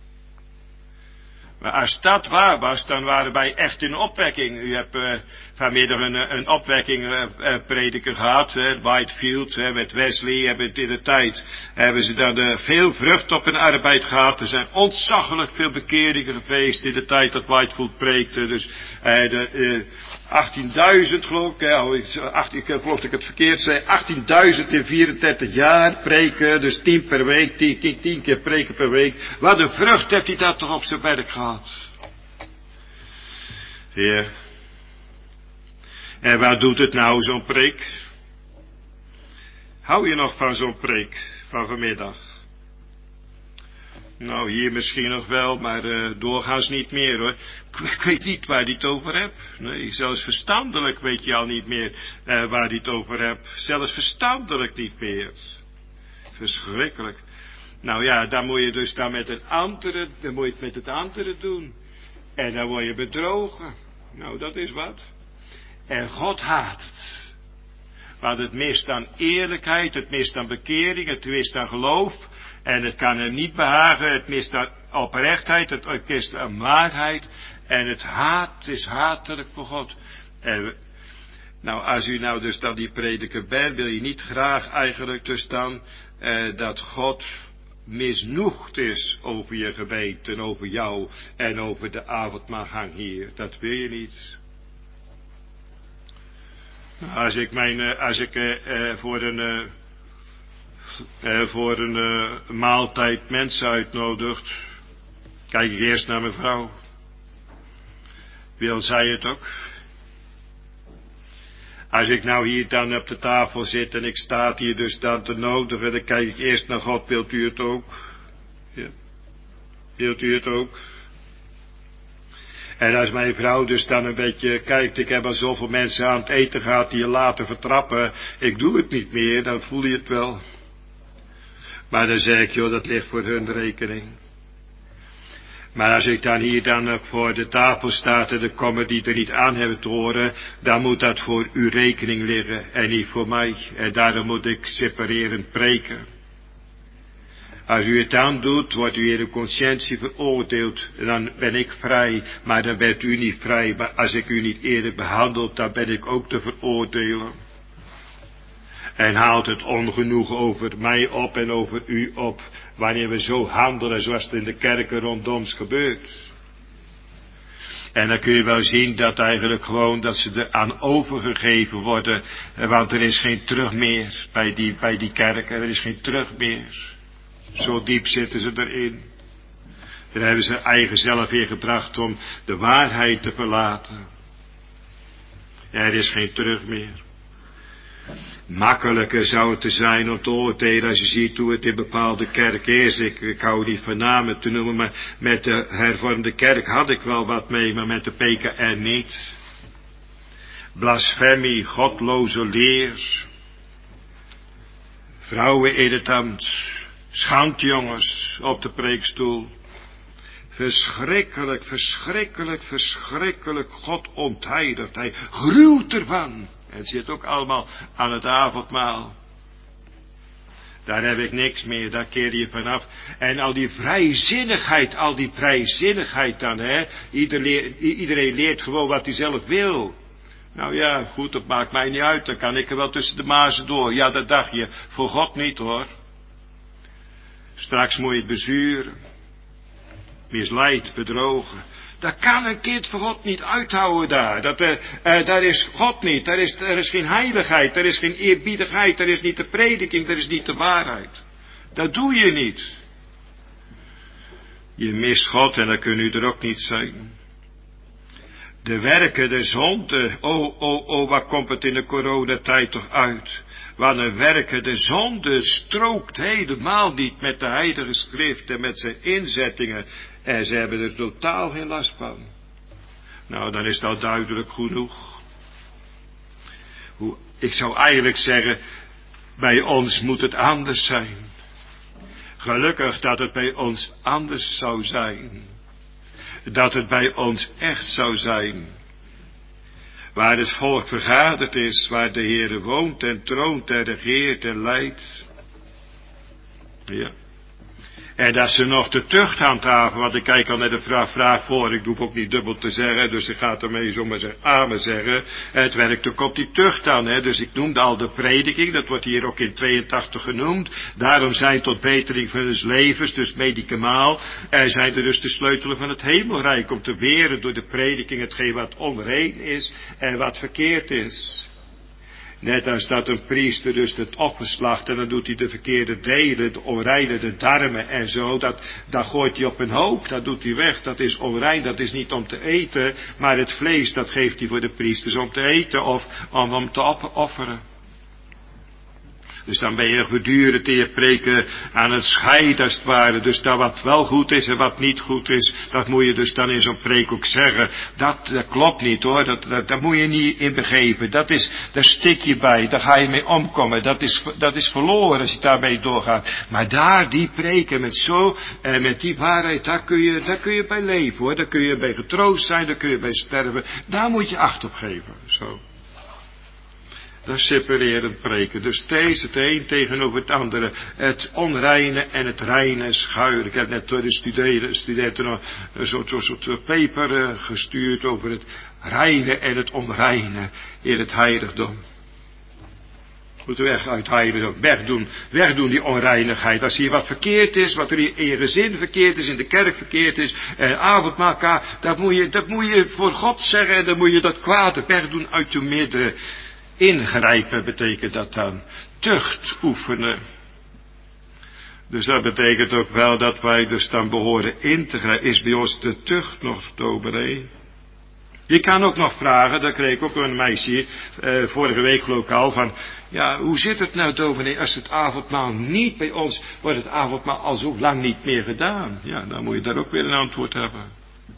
Maar als dat waar was, dan waren wij echt in opwekking. U hebt uh, vanmiddag een, een opwekking uh, uh, prediker gehad, uh, Whitefield, uh, met Wesley, hebben in de tijd, hebben ze dan uh, veel vrucht op hun arbeid gehad. Er zijn ontzaglijk veel bekeringen geweest in de tijd dat Whitefield preekte. Dus uh, de, uh, achttienduizend geloof ik, uh, ik geloof dat ik het verkeerd zei, achttienduizend in vierendertig jaar preken, dus tien per week, tien, tien, tien keer preken per week. Wat een vrucht heeft hij dat toch op zijn werk gehad. Ja. En wat doet het nou, zo'n preek? Hou je nog van zo'n preek van vanmiddag? Nou, hier misschien nog wel, maar uh, doorgaans niet meer hoor. Ik, ik weet niet waar hij het over hebt. Nee, zelfs verstandelijk weet je al niet meer uh, waar hij het over hebt. Zelfs verstandelijk niet meer. Verschrikkelijk. Nou ja, dan moet je dus dan met een andere, dan moet je het met het andere doen. En dan word je bedrogen. Nou, dat is wat. En God haat het. Want het mist aan eerlijkheid, het mist aan bekering, het mist aan geloof. En het kan hem niet behagen, het mist aan oprechtheid, het mist aan waarheid. En het haat is hatelijk voor God. En, nou, als u nou dus dan die prediker bent, wil je niet graag eigenlijk dus dan eh, dat God misnoegd is over je geweten, over jou en over de avondmaalgang hier. Dat wil je niet. Als ik mijn, als ik eh, eh, voor een, eh, eh, voor een eh, maaltijd mensen uitnodigt, kijk ik eerst naar mijn vrouw. Wil zij het ook? Als ik nou hier dan op de tafel zit en ik sta hier dus dan te nodigen, dan kijk ik eerst naar God, wilt u het ook? Ja. Wilt u het ook? En als mijn vrouw dus dan een beetje kijkt, ik heb al zoveel mensen aan het eten gehad die je laten vertrappen, ik doe het niet meer, dan voel je het wel. Maar dan zeg ik, joh, dat ligt voor hun rekening. Maar als ik dan hier dan voor de tafel sta en er komen die er niet aan hebben te horen, dan moet dat voor uw rekening liggen en niet voor mij. En daarom moet ik separerend preken. Als u het aandoet, wordt u in de conscientie veroordeeld. En dan ben ik vrij, maar dan bent u niet vrij. Maar als ik u niet eerlijk behandel, dan ben ik ook te veroordelen. En haalt het ongenoegen over mij op en over u op, wanneer we zo handelen zoals het in de kerken rondom ons gebeurt. En dan kun je wel zien dat eigenlijk gewoon dat ze er aan overgegeven worden, want er is geen terug meer bij die, bij die kerken, er is geen terug meer. Zo diep zitten ze erin. Daar hebben ze eigen zelf weer gebracht om de waarheid te verlaten. Er is geen terug meer. makkelijker zou het te zijn om te oordelen als je ziet hoe het in bepaalde kerken is. Ik, ik hou niet van namen te noemen, maar met de hervormde kerk had ik wel wat mee, maar met de P K N niet. Blasfemie, godloze leer, vrouwen in het ambt, schandjongens op de preekstoel. Verschrikkelijk, verschrikkelijk, verschrikkelijk, God ontheiligt, hij gruwt ervan. En zit ook allemaal aan het avondmaal. Daar heb ik niks meer, daar keer je vanaf. En al die vrijzinnigheid, al die vrijzinnigheid dan, hè. Iedereen, iedereen leert gewoon wat hij zelf wil. Nou ja, goed, dat maakt mij niet uit, dan kan ik er wel tussen de mazen door. Ja, dat dacht je, voor God niet hoor. Straks moet je het bezuren. Misleid, bedrogen. Dat kan een kind voor God niet uithouden daar. Dat, uh, uh, daar is God niet. Daar is, er is geen heiligheid. Er is geen eerbiedigheid. Er is niet de prediking. Er is niet de waarheid. Dat doe je niet. Je mist God en dat kun je er ook niet zijn. De werken, de zonde. Oh, oh, oh, wat komt het in de coronatijd toch uit. Wat een werken, de zonde strookt helemaal niet met de heilige schrift en met zijn inzettingen. En ze hebben er totaal geen last van. Nou, dan is dat duidelijk genoeg. Hoe, ik zou eigenlijk zeggen, bij ons moet het anders zijn. Gelukkig dat het bij ons anders zou zijn. Dat het bij ons echt zou zijn. Waar het volk vergaderd is, waar de Heere woont en troont en regeert en leidt. Ja. En dat ze nog de tucht handhaven, want ik kijk al naar de vraag, vraag voor, ik hoef ook niet dubbel te zeggen, dus ik ga ermee zomaar zeggen, amen zeggen. Het werkt ook op die tucht aan, hè. Dus ik noemde al de prediking, dat wordt hier ook in tweeëntachtig genoemd. Daarom zijn tot betering van hun levens, dus medicamaal, er zijn er dus de sleutelen van het hemelrijk, om te weren door de prediking hetgeen wat onrein is en wat verkeerd is. Net als dat een priester dus het offer slacht en dan doet hij de verkeerde delen, de onreine, de darmen en zo, dat, dat gooit hij op een hoop, dat doet hij weg, dat is onrein, dat is niet om te eten, maar het vlees dat geeft hij voor de priesters om te eten of om hem te offeren. Dus dan ben je gedurende in je preken aan het scheiden als het ware. Dus dat wat wel goed is en wat niet goed is, dat moet je dus dan in zo'n preek ook zeggen. Dat, dat klopt niet hoor, dat, dat, dat moet je niet in begeven. Dat is, daar stik je bij, daar ga je mee omkomen. Dat is, dat is verloren als je daarmee doorgaat. Maar daar, die preken met zo, en met die waarheid, daar kun je, daar kun je bij leven hoor. Daar kun je bij getroost zijn, daar kun je bij sterven. Daar moet je acht op geven, zo. Dat is separerend preken. Dus steeds het een tegenover het andere. Het onreine en het reine schuilen. Ik heb net door de studenten, studenten nog een soort, soort, soort paper gestuurd over het reine en het onreine in het heiligdom. Moeten we weg uit heiligdom. Wegdoen, wegdoen die onreinigheid. Als hier wat verkeerd is, wat er in je gezin verkeerd is, in de kerk verkeerd is, en avondmaal, dat moet je, dat moet je voor God zeggen en dan moet je dat kwaad wegdoen uit je midden. Ingrijpen betekent dat dan. Tucht oefenen. Dus dat betekent ook wel dat wij dus dan behoren in te grijpen. Is bij ons de tucht nog, dominee? Je kan ook nog vragen, dat kreeg ik ook een meisje eh, vorige week lokaal van, ja, hoe zit het nou, dominee, als het avondmaal niet bij ons, wordt het avondmaal al zo lang niet meer gedaan? Ja, dan moet je daar ook weer een antwoord hebben.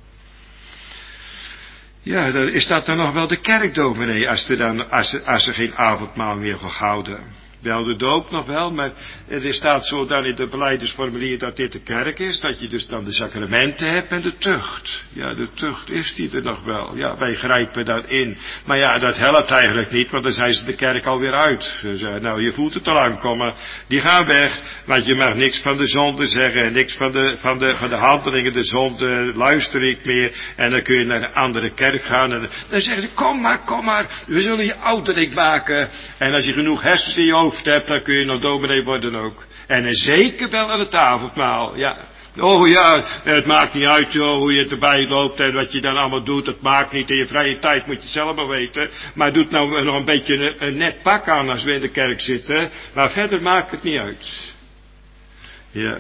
Ja, dan is dat dan nog wel de kerkdominee, als er dan, als er, als er geen avondmaal meer gehouden. Wel de doop nog wel, maar er staat zo dan in de belijdenisformulier dat dit de kerk is, dat je dus dan de sacramenten hebt en de tucht. Ja, de tucht is die er nog wel. Ja, wij grijpen daarin. Maar ja, dat helpt eigenlijk niet, want dan zijn ze de kerk alweer uit. Dus, uh, nou, je voelt het al aankomen. Die gaan weg, want je mag niks van de zonde zeggen en niks van de, van de, van de handelingen, de zonde luister ik meer. En dan kun je naar een andere kerk gaan en dan zeggen ze, kom maar, kom maar, we zullen je ouderling maken. En als je genoeg hersens in je hoofd hebt, dan kun je nog dominee worden ook. En zeker wel aan het avondmaal, ja. Oh ja, het maakt niet uit joh, hoe je erbij loopt en wat je dan allemaal doet, dat maakt niet. In je vrije tijd moet je zelf maar weten. Maar doe nou nog een beetje een, een net pak aan als we in de kerk zitten. Maar verder maakt het niet uit. Ja.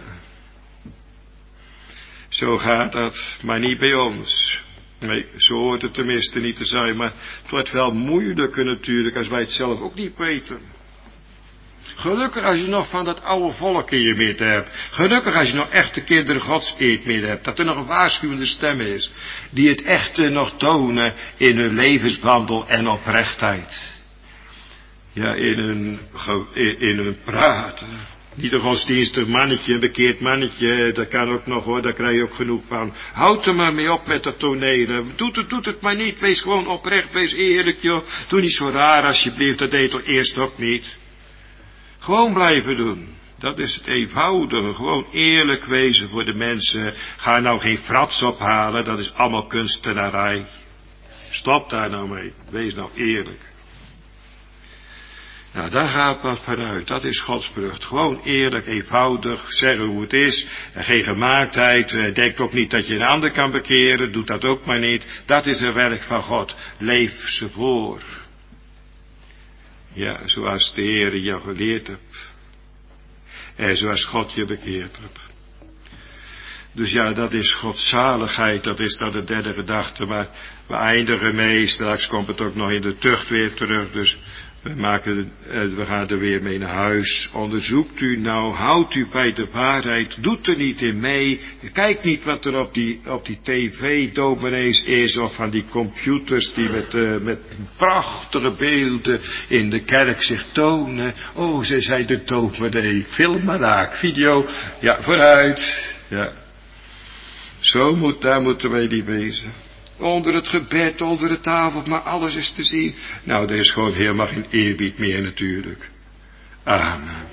Zo gaat dat, maar niet bij ons. Nee, zo hoort het tenminste niet te zijn. Maar het wordt wel moeilijker natuurlijk als wij het zelf ook niet weten. Gelukkig als je nog van dat oude volk in je midden hebt. Gelukkig als je nog echte kinderen Gods in het midden hebt. Dat er nog een waarschuwende stem is. Die het echte nog tonen in hun levenswandel en oprechtheid. Ja, in hun, in, in hun praten. Niet een godsdienstig mannetje, een bekeerd mannetje, dat kan ook nog hoor, daar krijg je ook genoeg van. Houd er maar mee op met dat tonelen. Doet het, doet het maar niet, wees gewoon oprecht, wees eerlijk joh. Doe niet zo raar alsjeblieft, dat deed toch eerst ook niet. Gewoon blijven doen. Dat is het eenvoudige. Gewoon eerlijk wezen voor de mensen. Ga nou geen frats ophalen. Dat is allemaal kunstenarij. Stop daar nou mee. Wees nou eerlijk. Nou, daar gaat wat vanuit. Dat is godsvrucht. Gewoon eerlijk, eenvoudig, zeggen hoe het is. En geen gemaaktheid. Denk ook niet dat je een ander kan bekeren. Doe dat ook maar niet. Dat is een werk van God. Leef ze voor. Ja, zoals de Heer je geleerd hebt. En zoals God je bekeerd hebt. Dus ja, dat is godzaligheid, dat is dan de derde gedachte. Maar we eindigen mee, straks komt het ook nog in de tucht weer terug. Dus we, maken, we gaan er weer mee naar huis. Onderzoekt u nou, houdt u bij de waarheid, doet er niet in mee. Kijk niet wat er op die, op die tv-dominees is, of van die computers die met, uh, met prachtige beelden in de kerk zich tonen. Oh, ze zijn de dominee, film maar raak, video, ja, vooruit, ja. Zo moet, daar moeten wij die wezen. Onder het gebed, onder de tafel, maar alles is te zien. Nou, er is gewoon helemaal geen eerbied meer natuurlijk. Amen.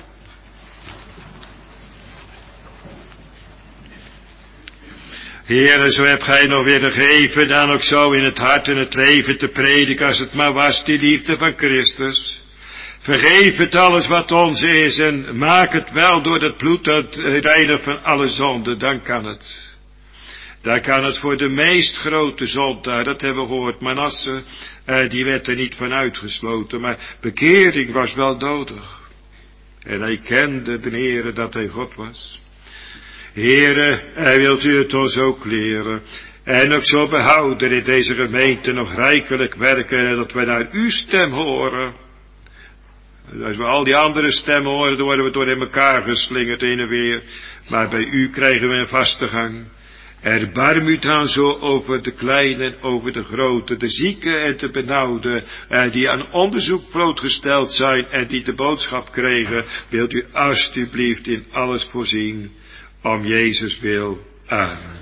Heere, zo heb gij nog weer gegeven, dan ook zo in het hart en het leven te prediken, als het maar was, die liefde van Christus. Vergeef het alles wat ons is en maak het wel door het bloed dat reinigt van alle zonden, dan kan het. Daar kan het voor de meest grote zondaar, dat hebben we gehoord, Manasse, eh, die werd er niet van uitgesloten, maar bekering was wel nodig. En hij kende de Heere dat hij God was. Heere, hij wilt u het ons ook leren. En ook zo behouden in deze gemeente nog rijkelijk werken, en dat we naar uw stem horen. Als we al die andere stemmen horen, dan worden we door in elkaar geslingerd heen en weer. Maar bij u krijgen we een vaste gang. Erbarm u dan zo over de kleine en over de grote, de zieke en de benauwde, eh, die aan onderzoek blootgesteld zijn en die de boodschap kregen. Wilt u alstublieft in alles voorzien, om Jezus wil. Amen.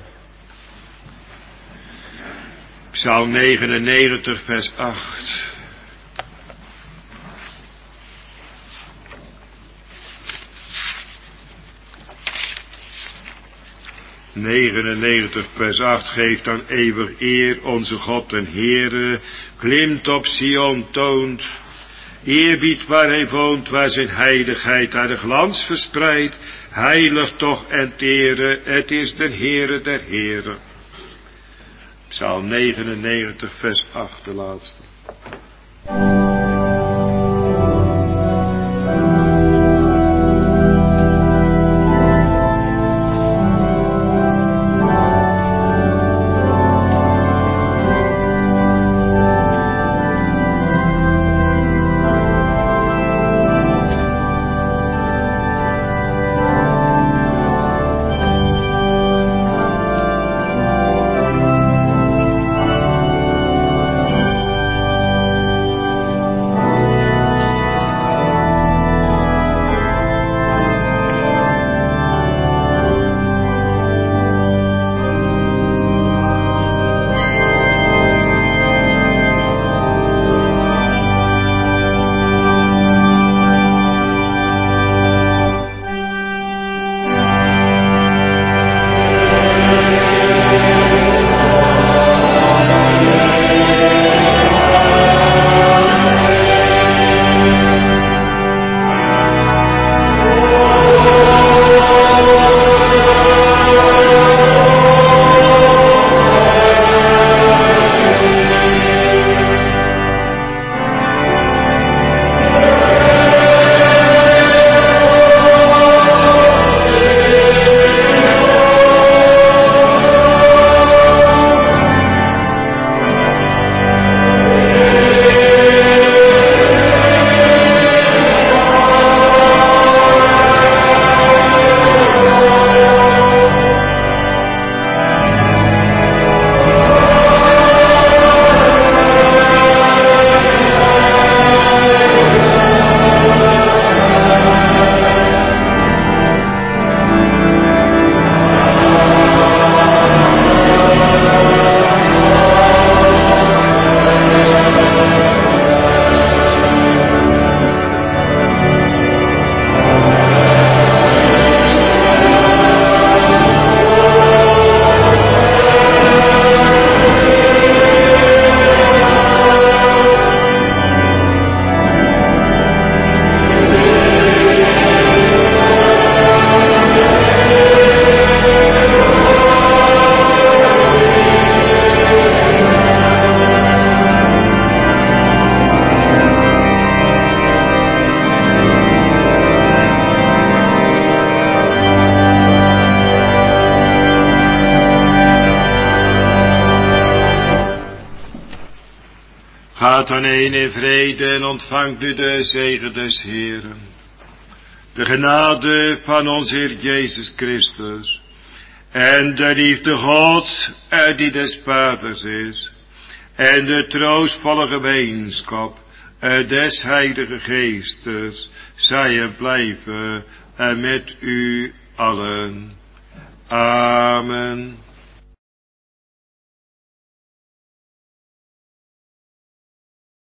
Psalm negenennegentig, vers acht. negenennegentig vers acht, geeft dan eeuwig eer onze God en Heere, klimt op Sion, toont, eerbied waar hij woont, waar zijn heiligheid haar de glans verspreidt, heilig toch en tere, het is de Heere der Heeren. Psalm negenennegentig vers acht, de laatste. Gaat dan heen in vrede en ontvangt nu de zegen des Heeren. De genade van onze Heer Jezus Christus en de liefde Gods en die des Vaders is en de troostvolle gemeenschap des Heilige Geestes zij en blijven en met u allen. Amen.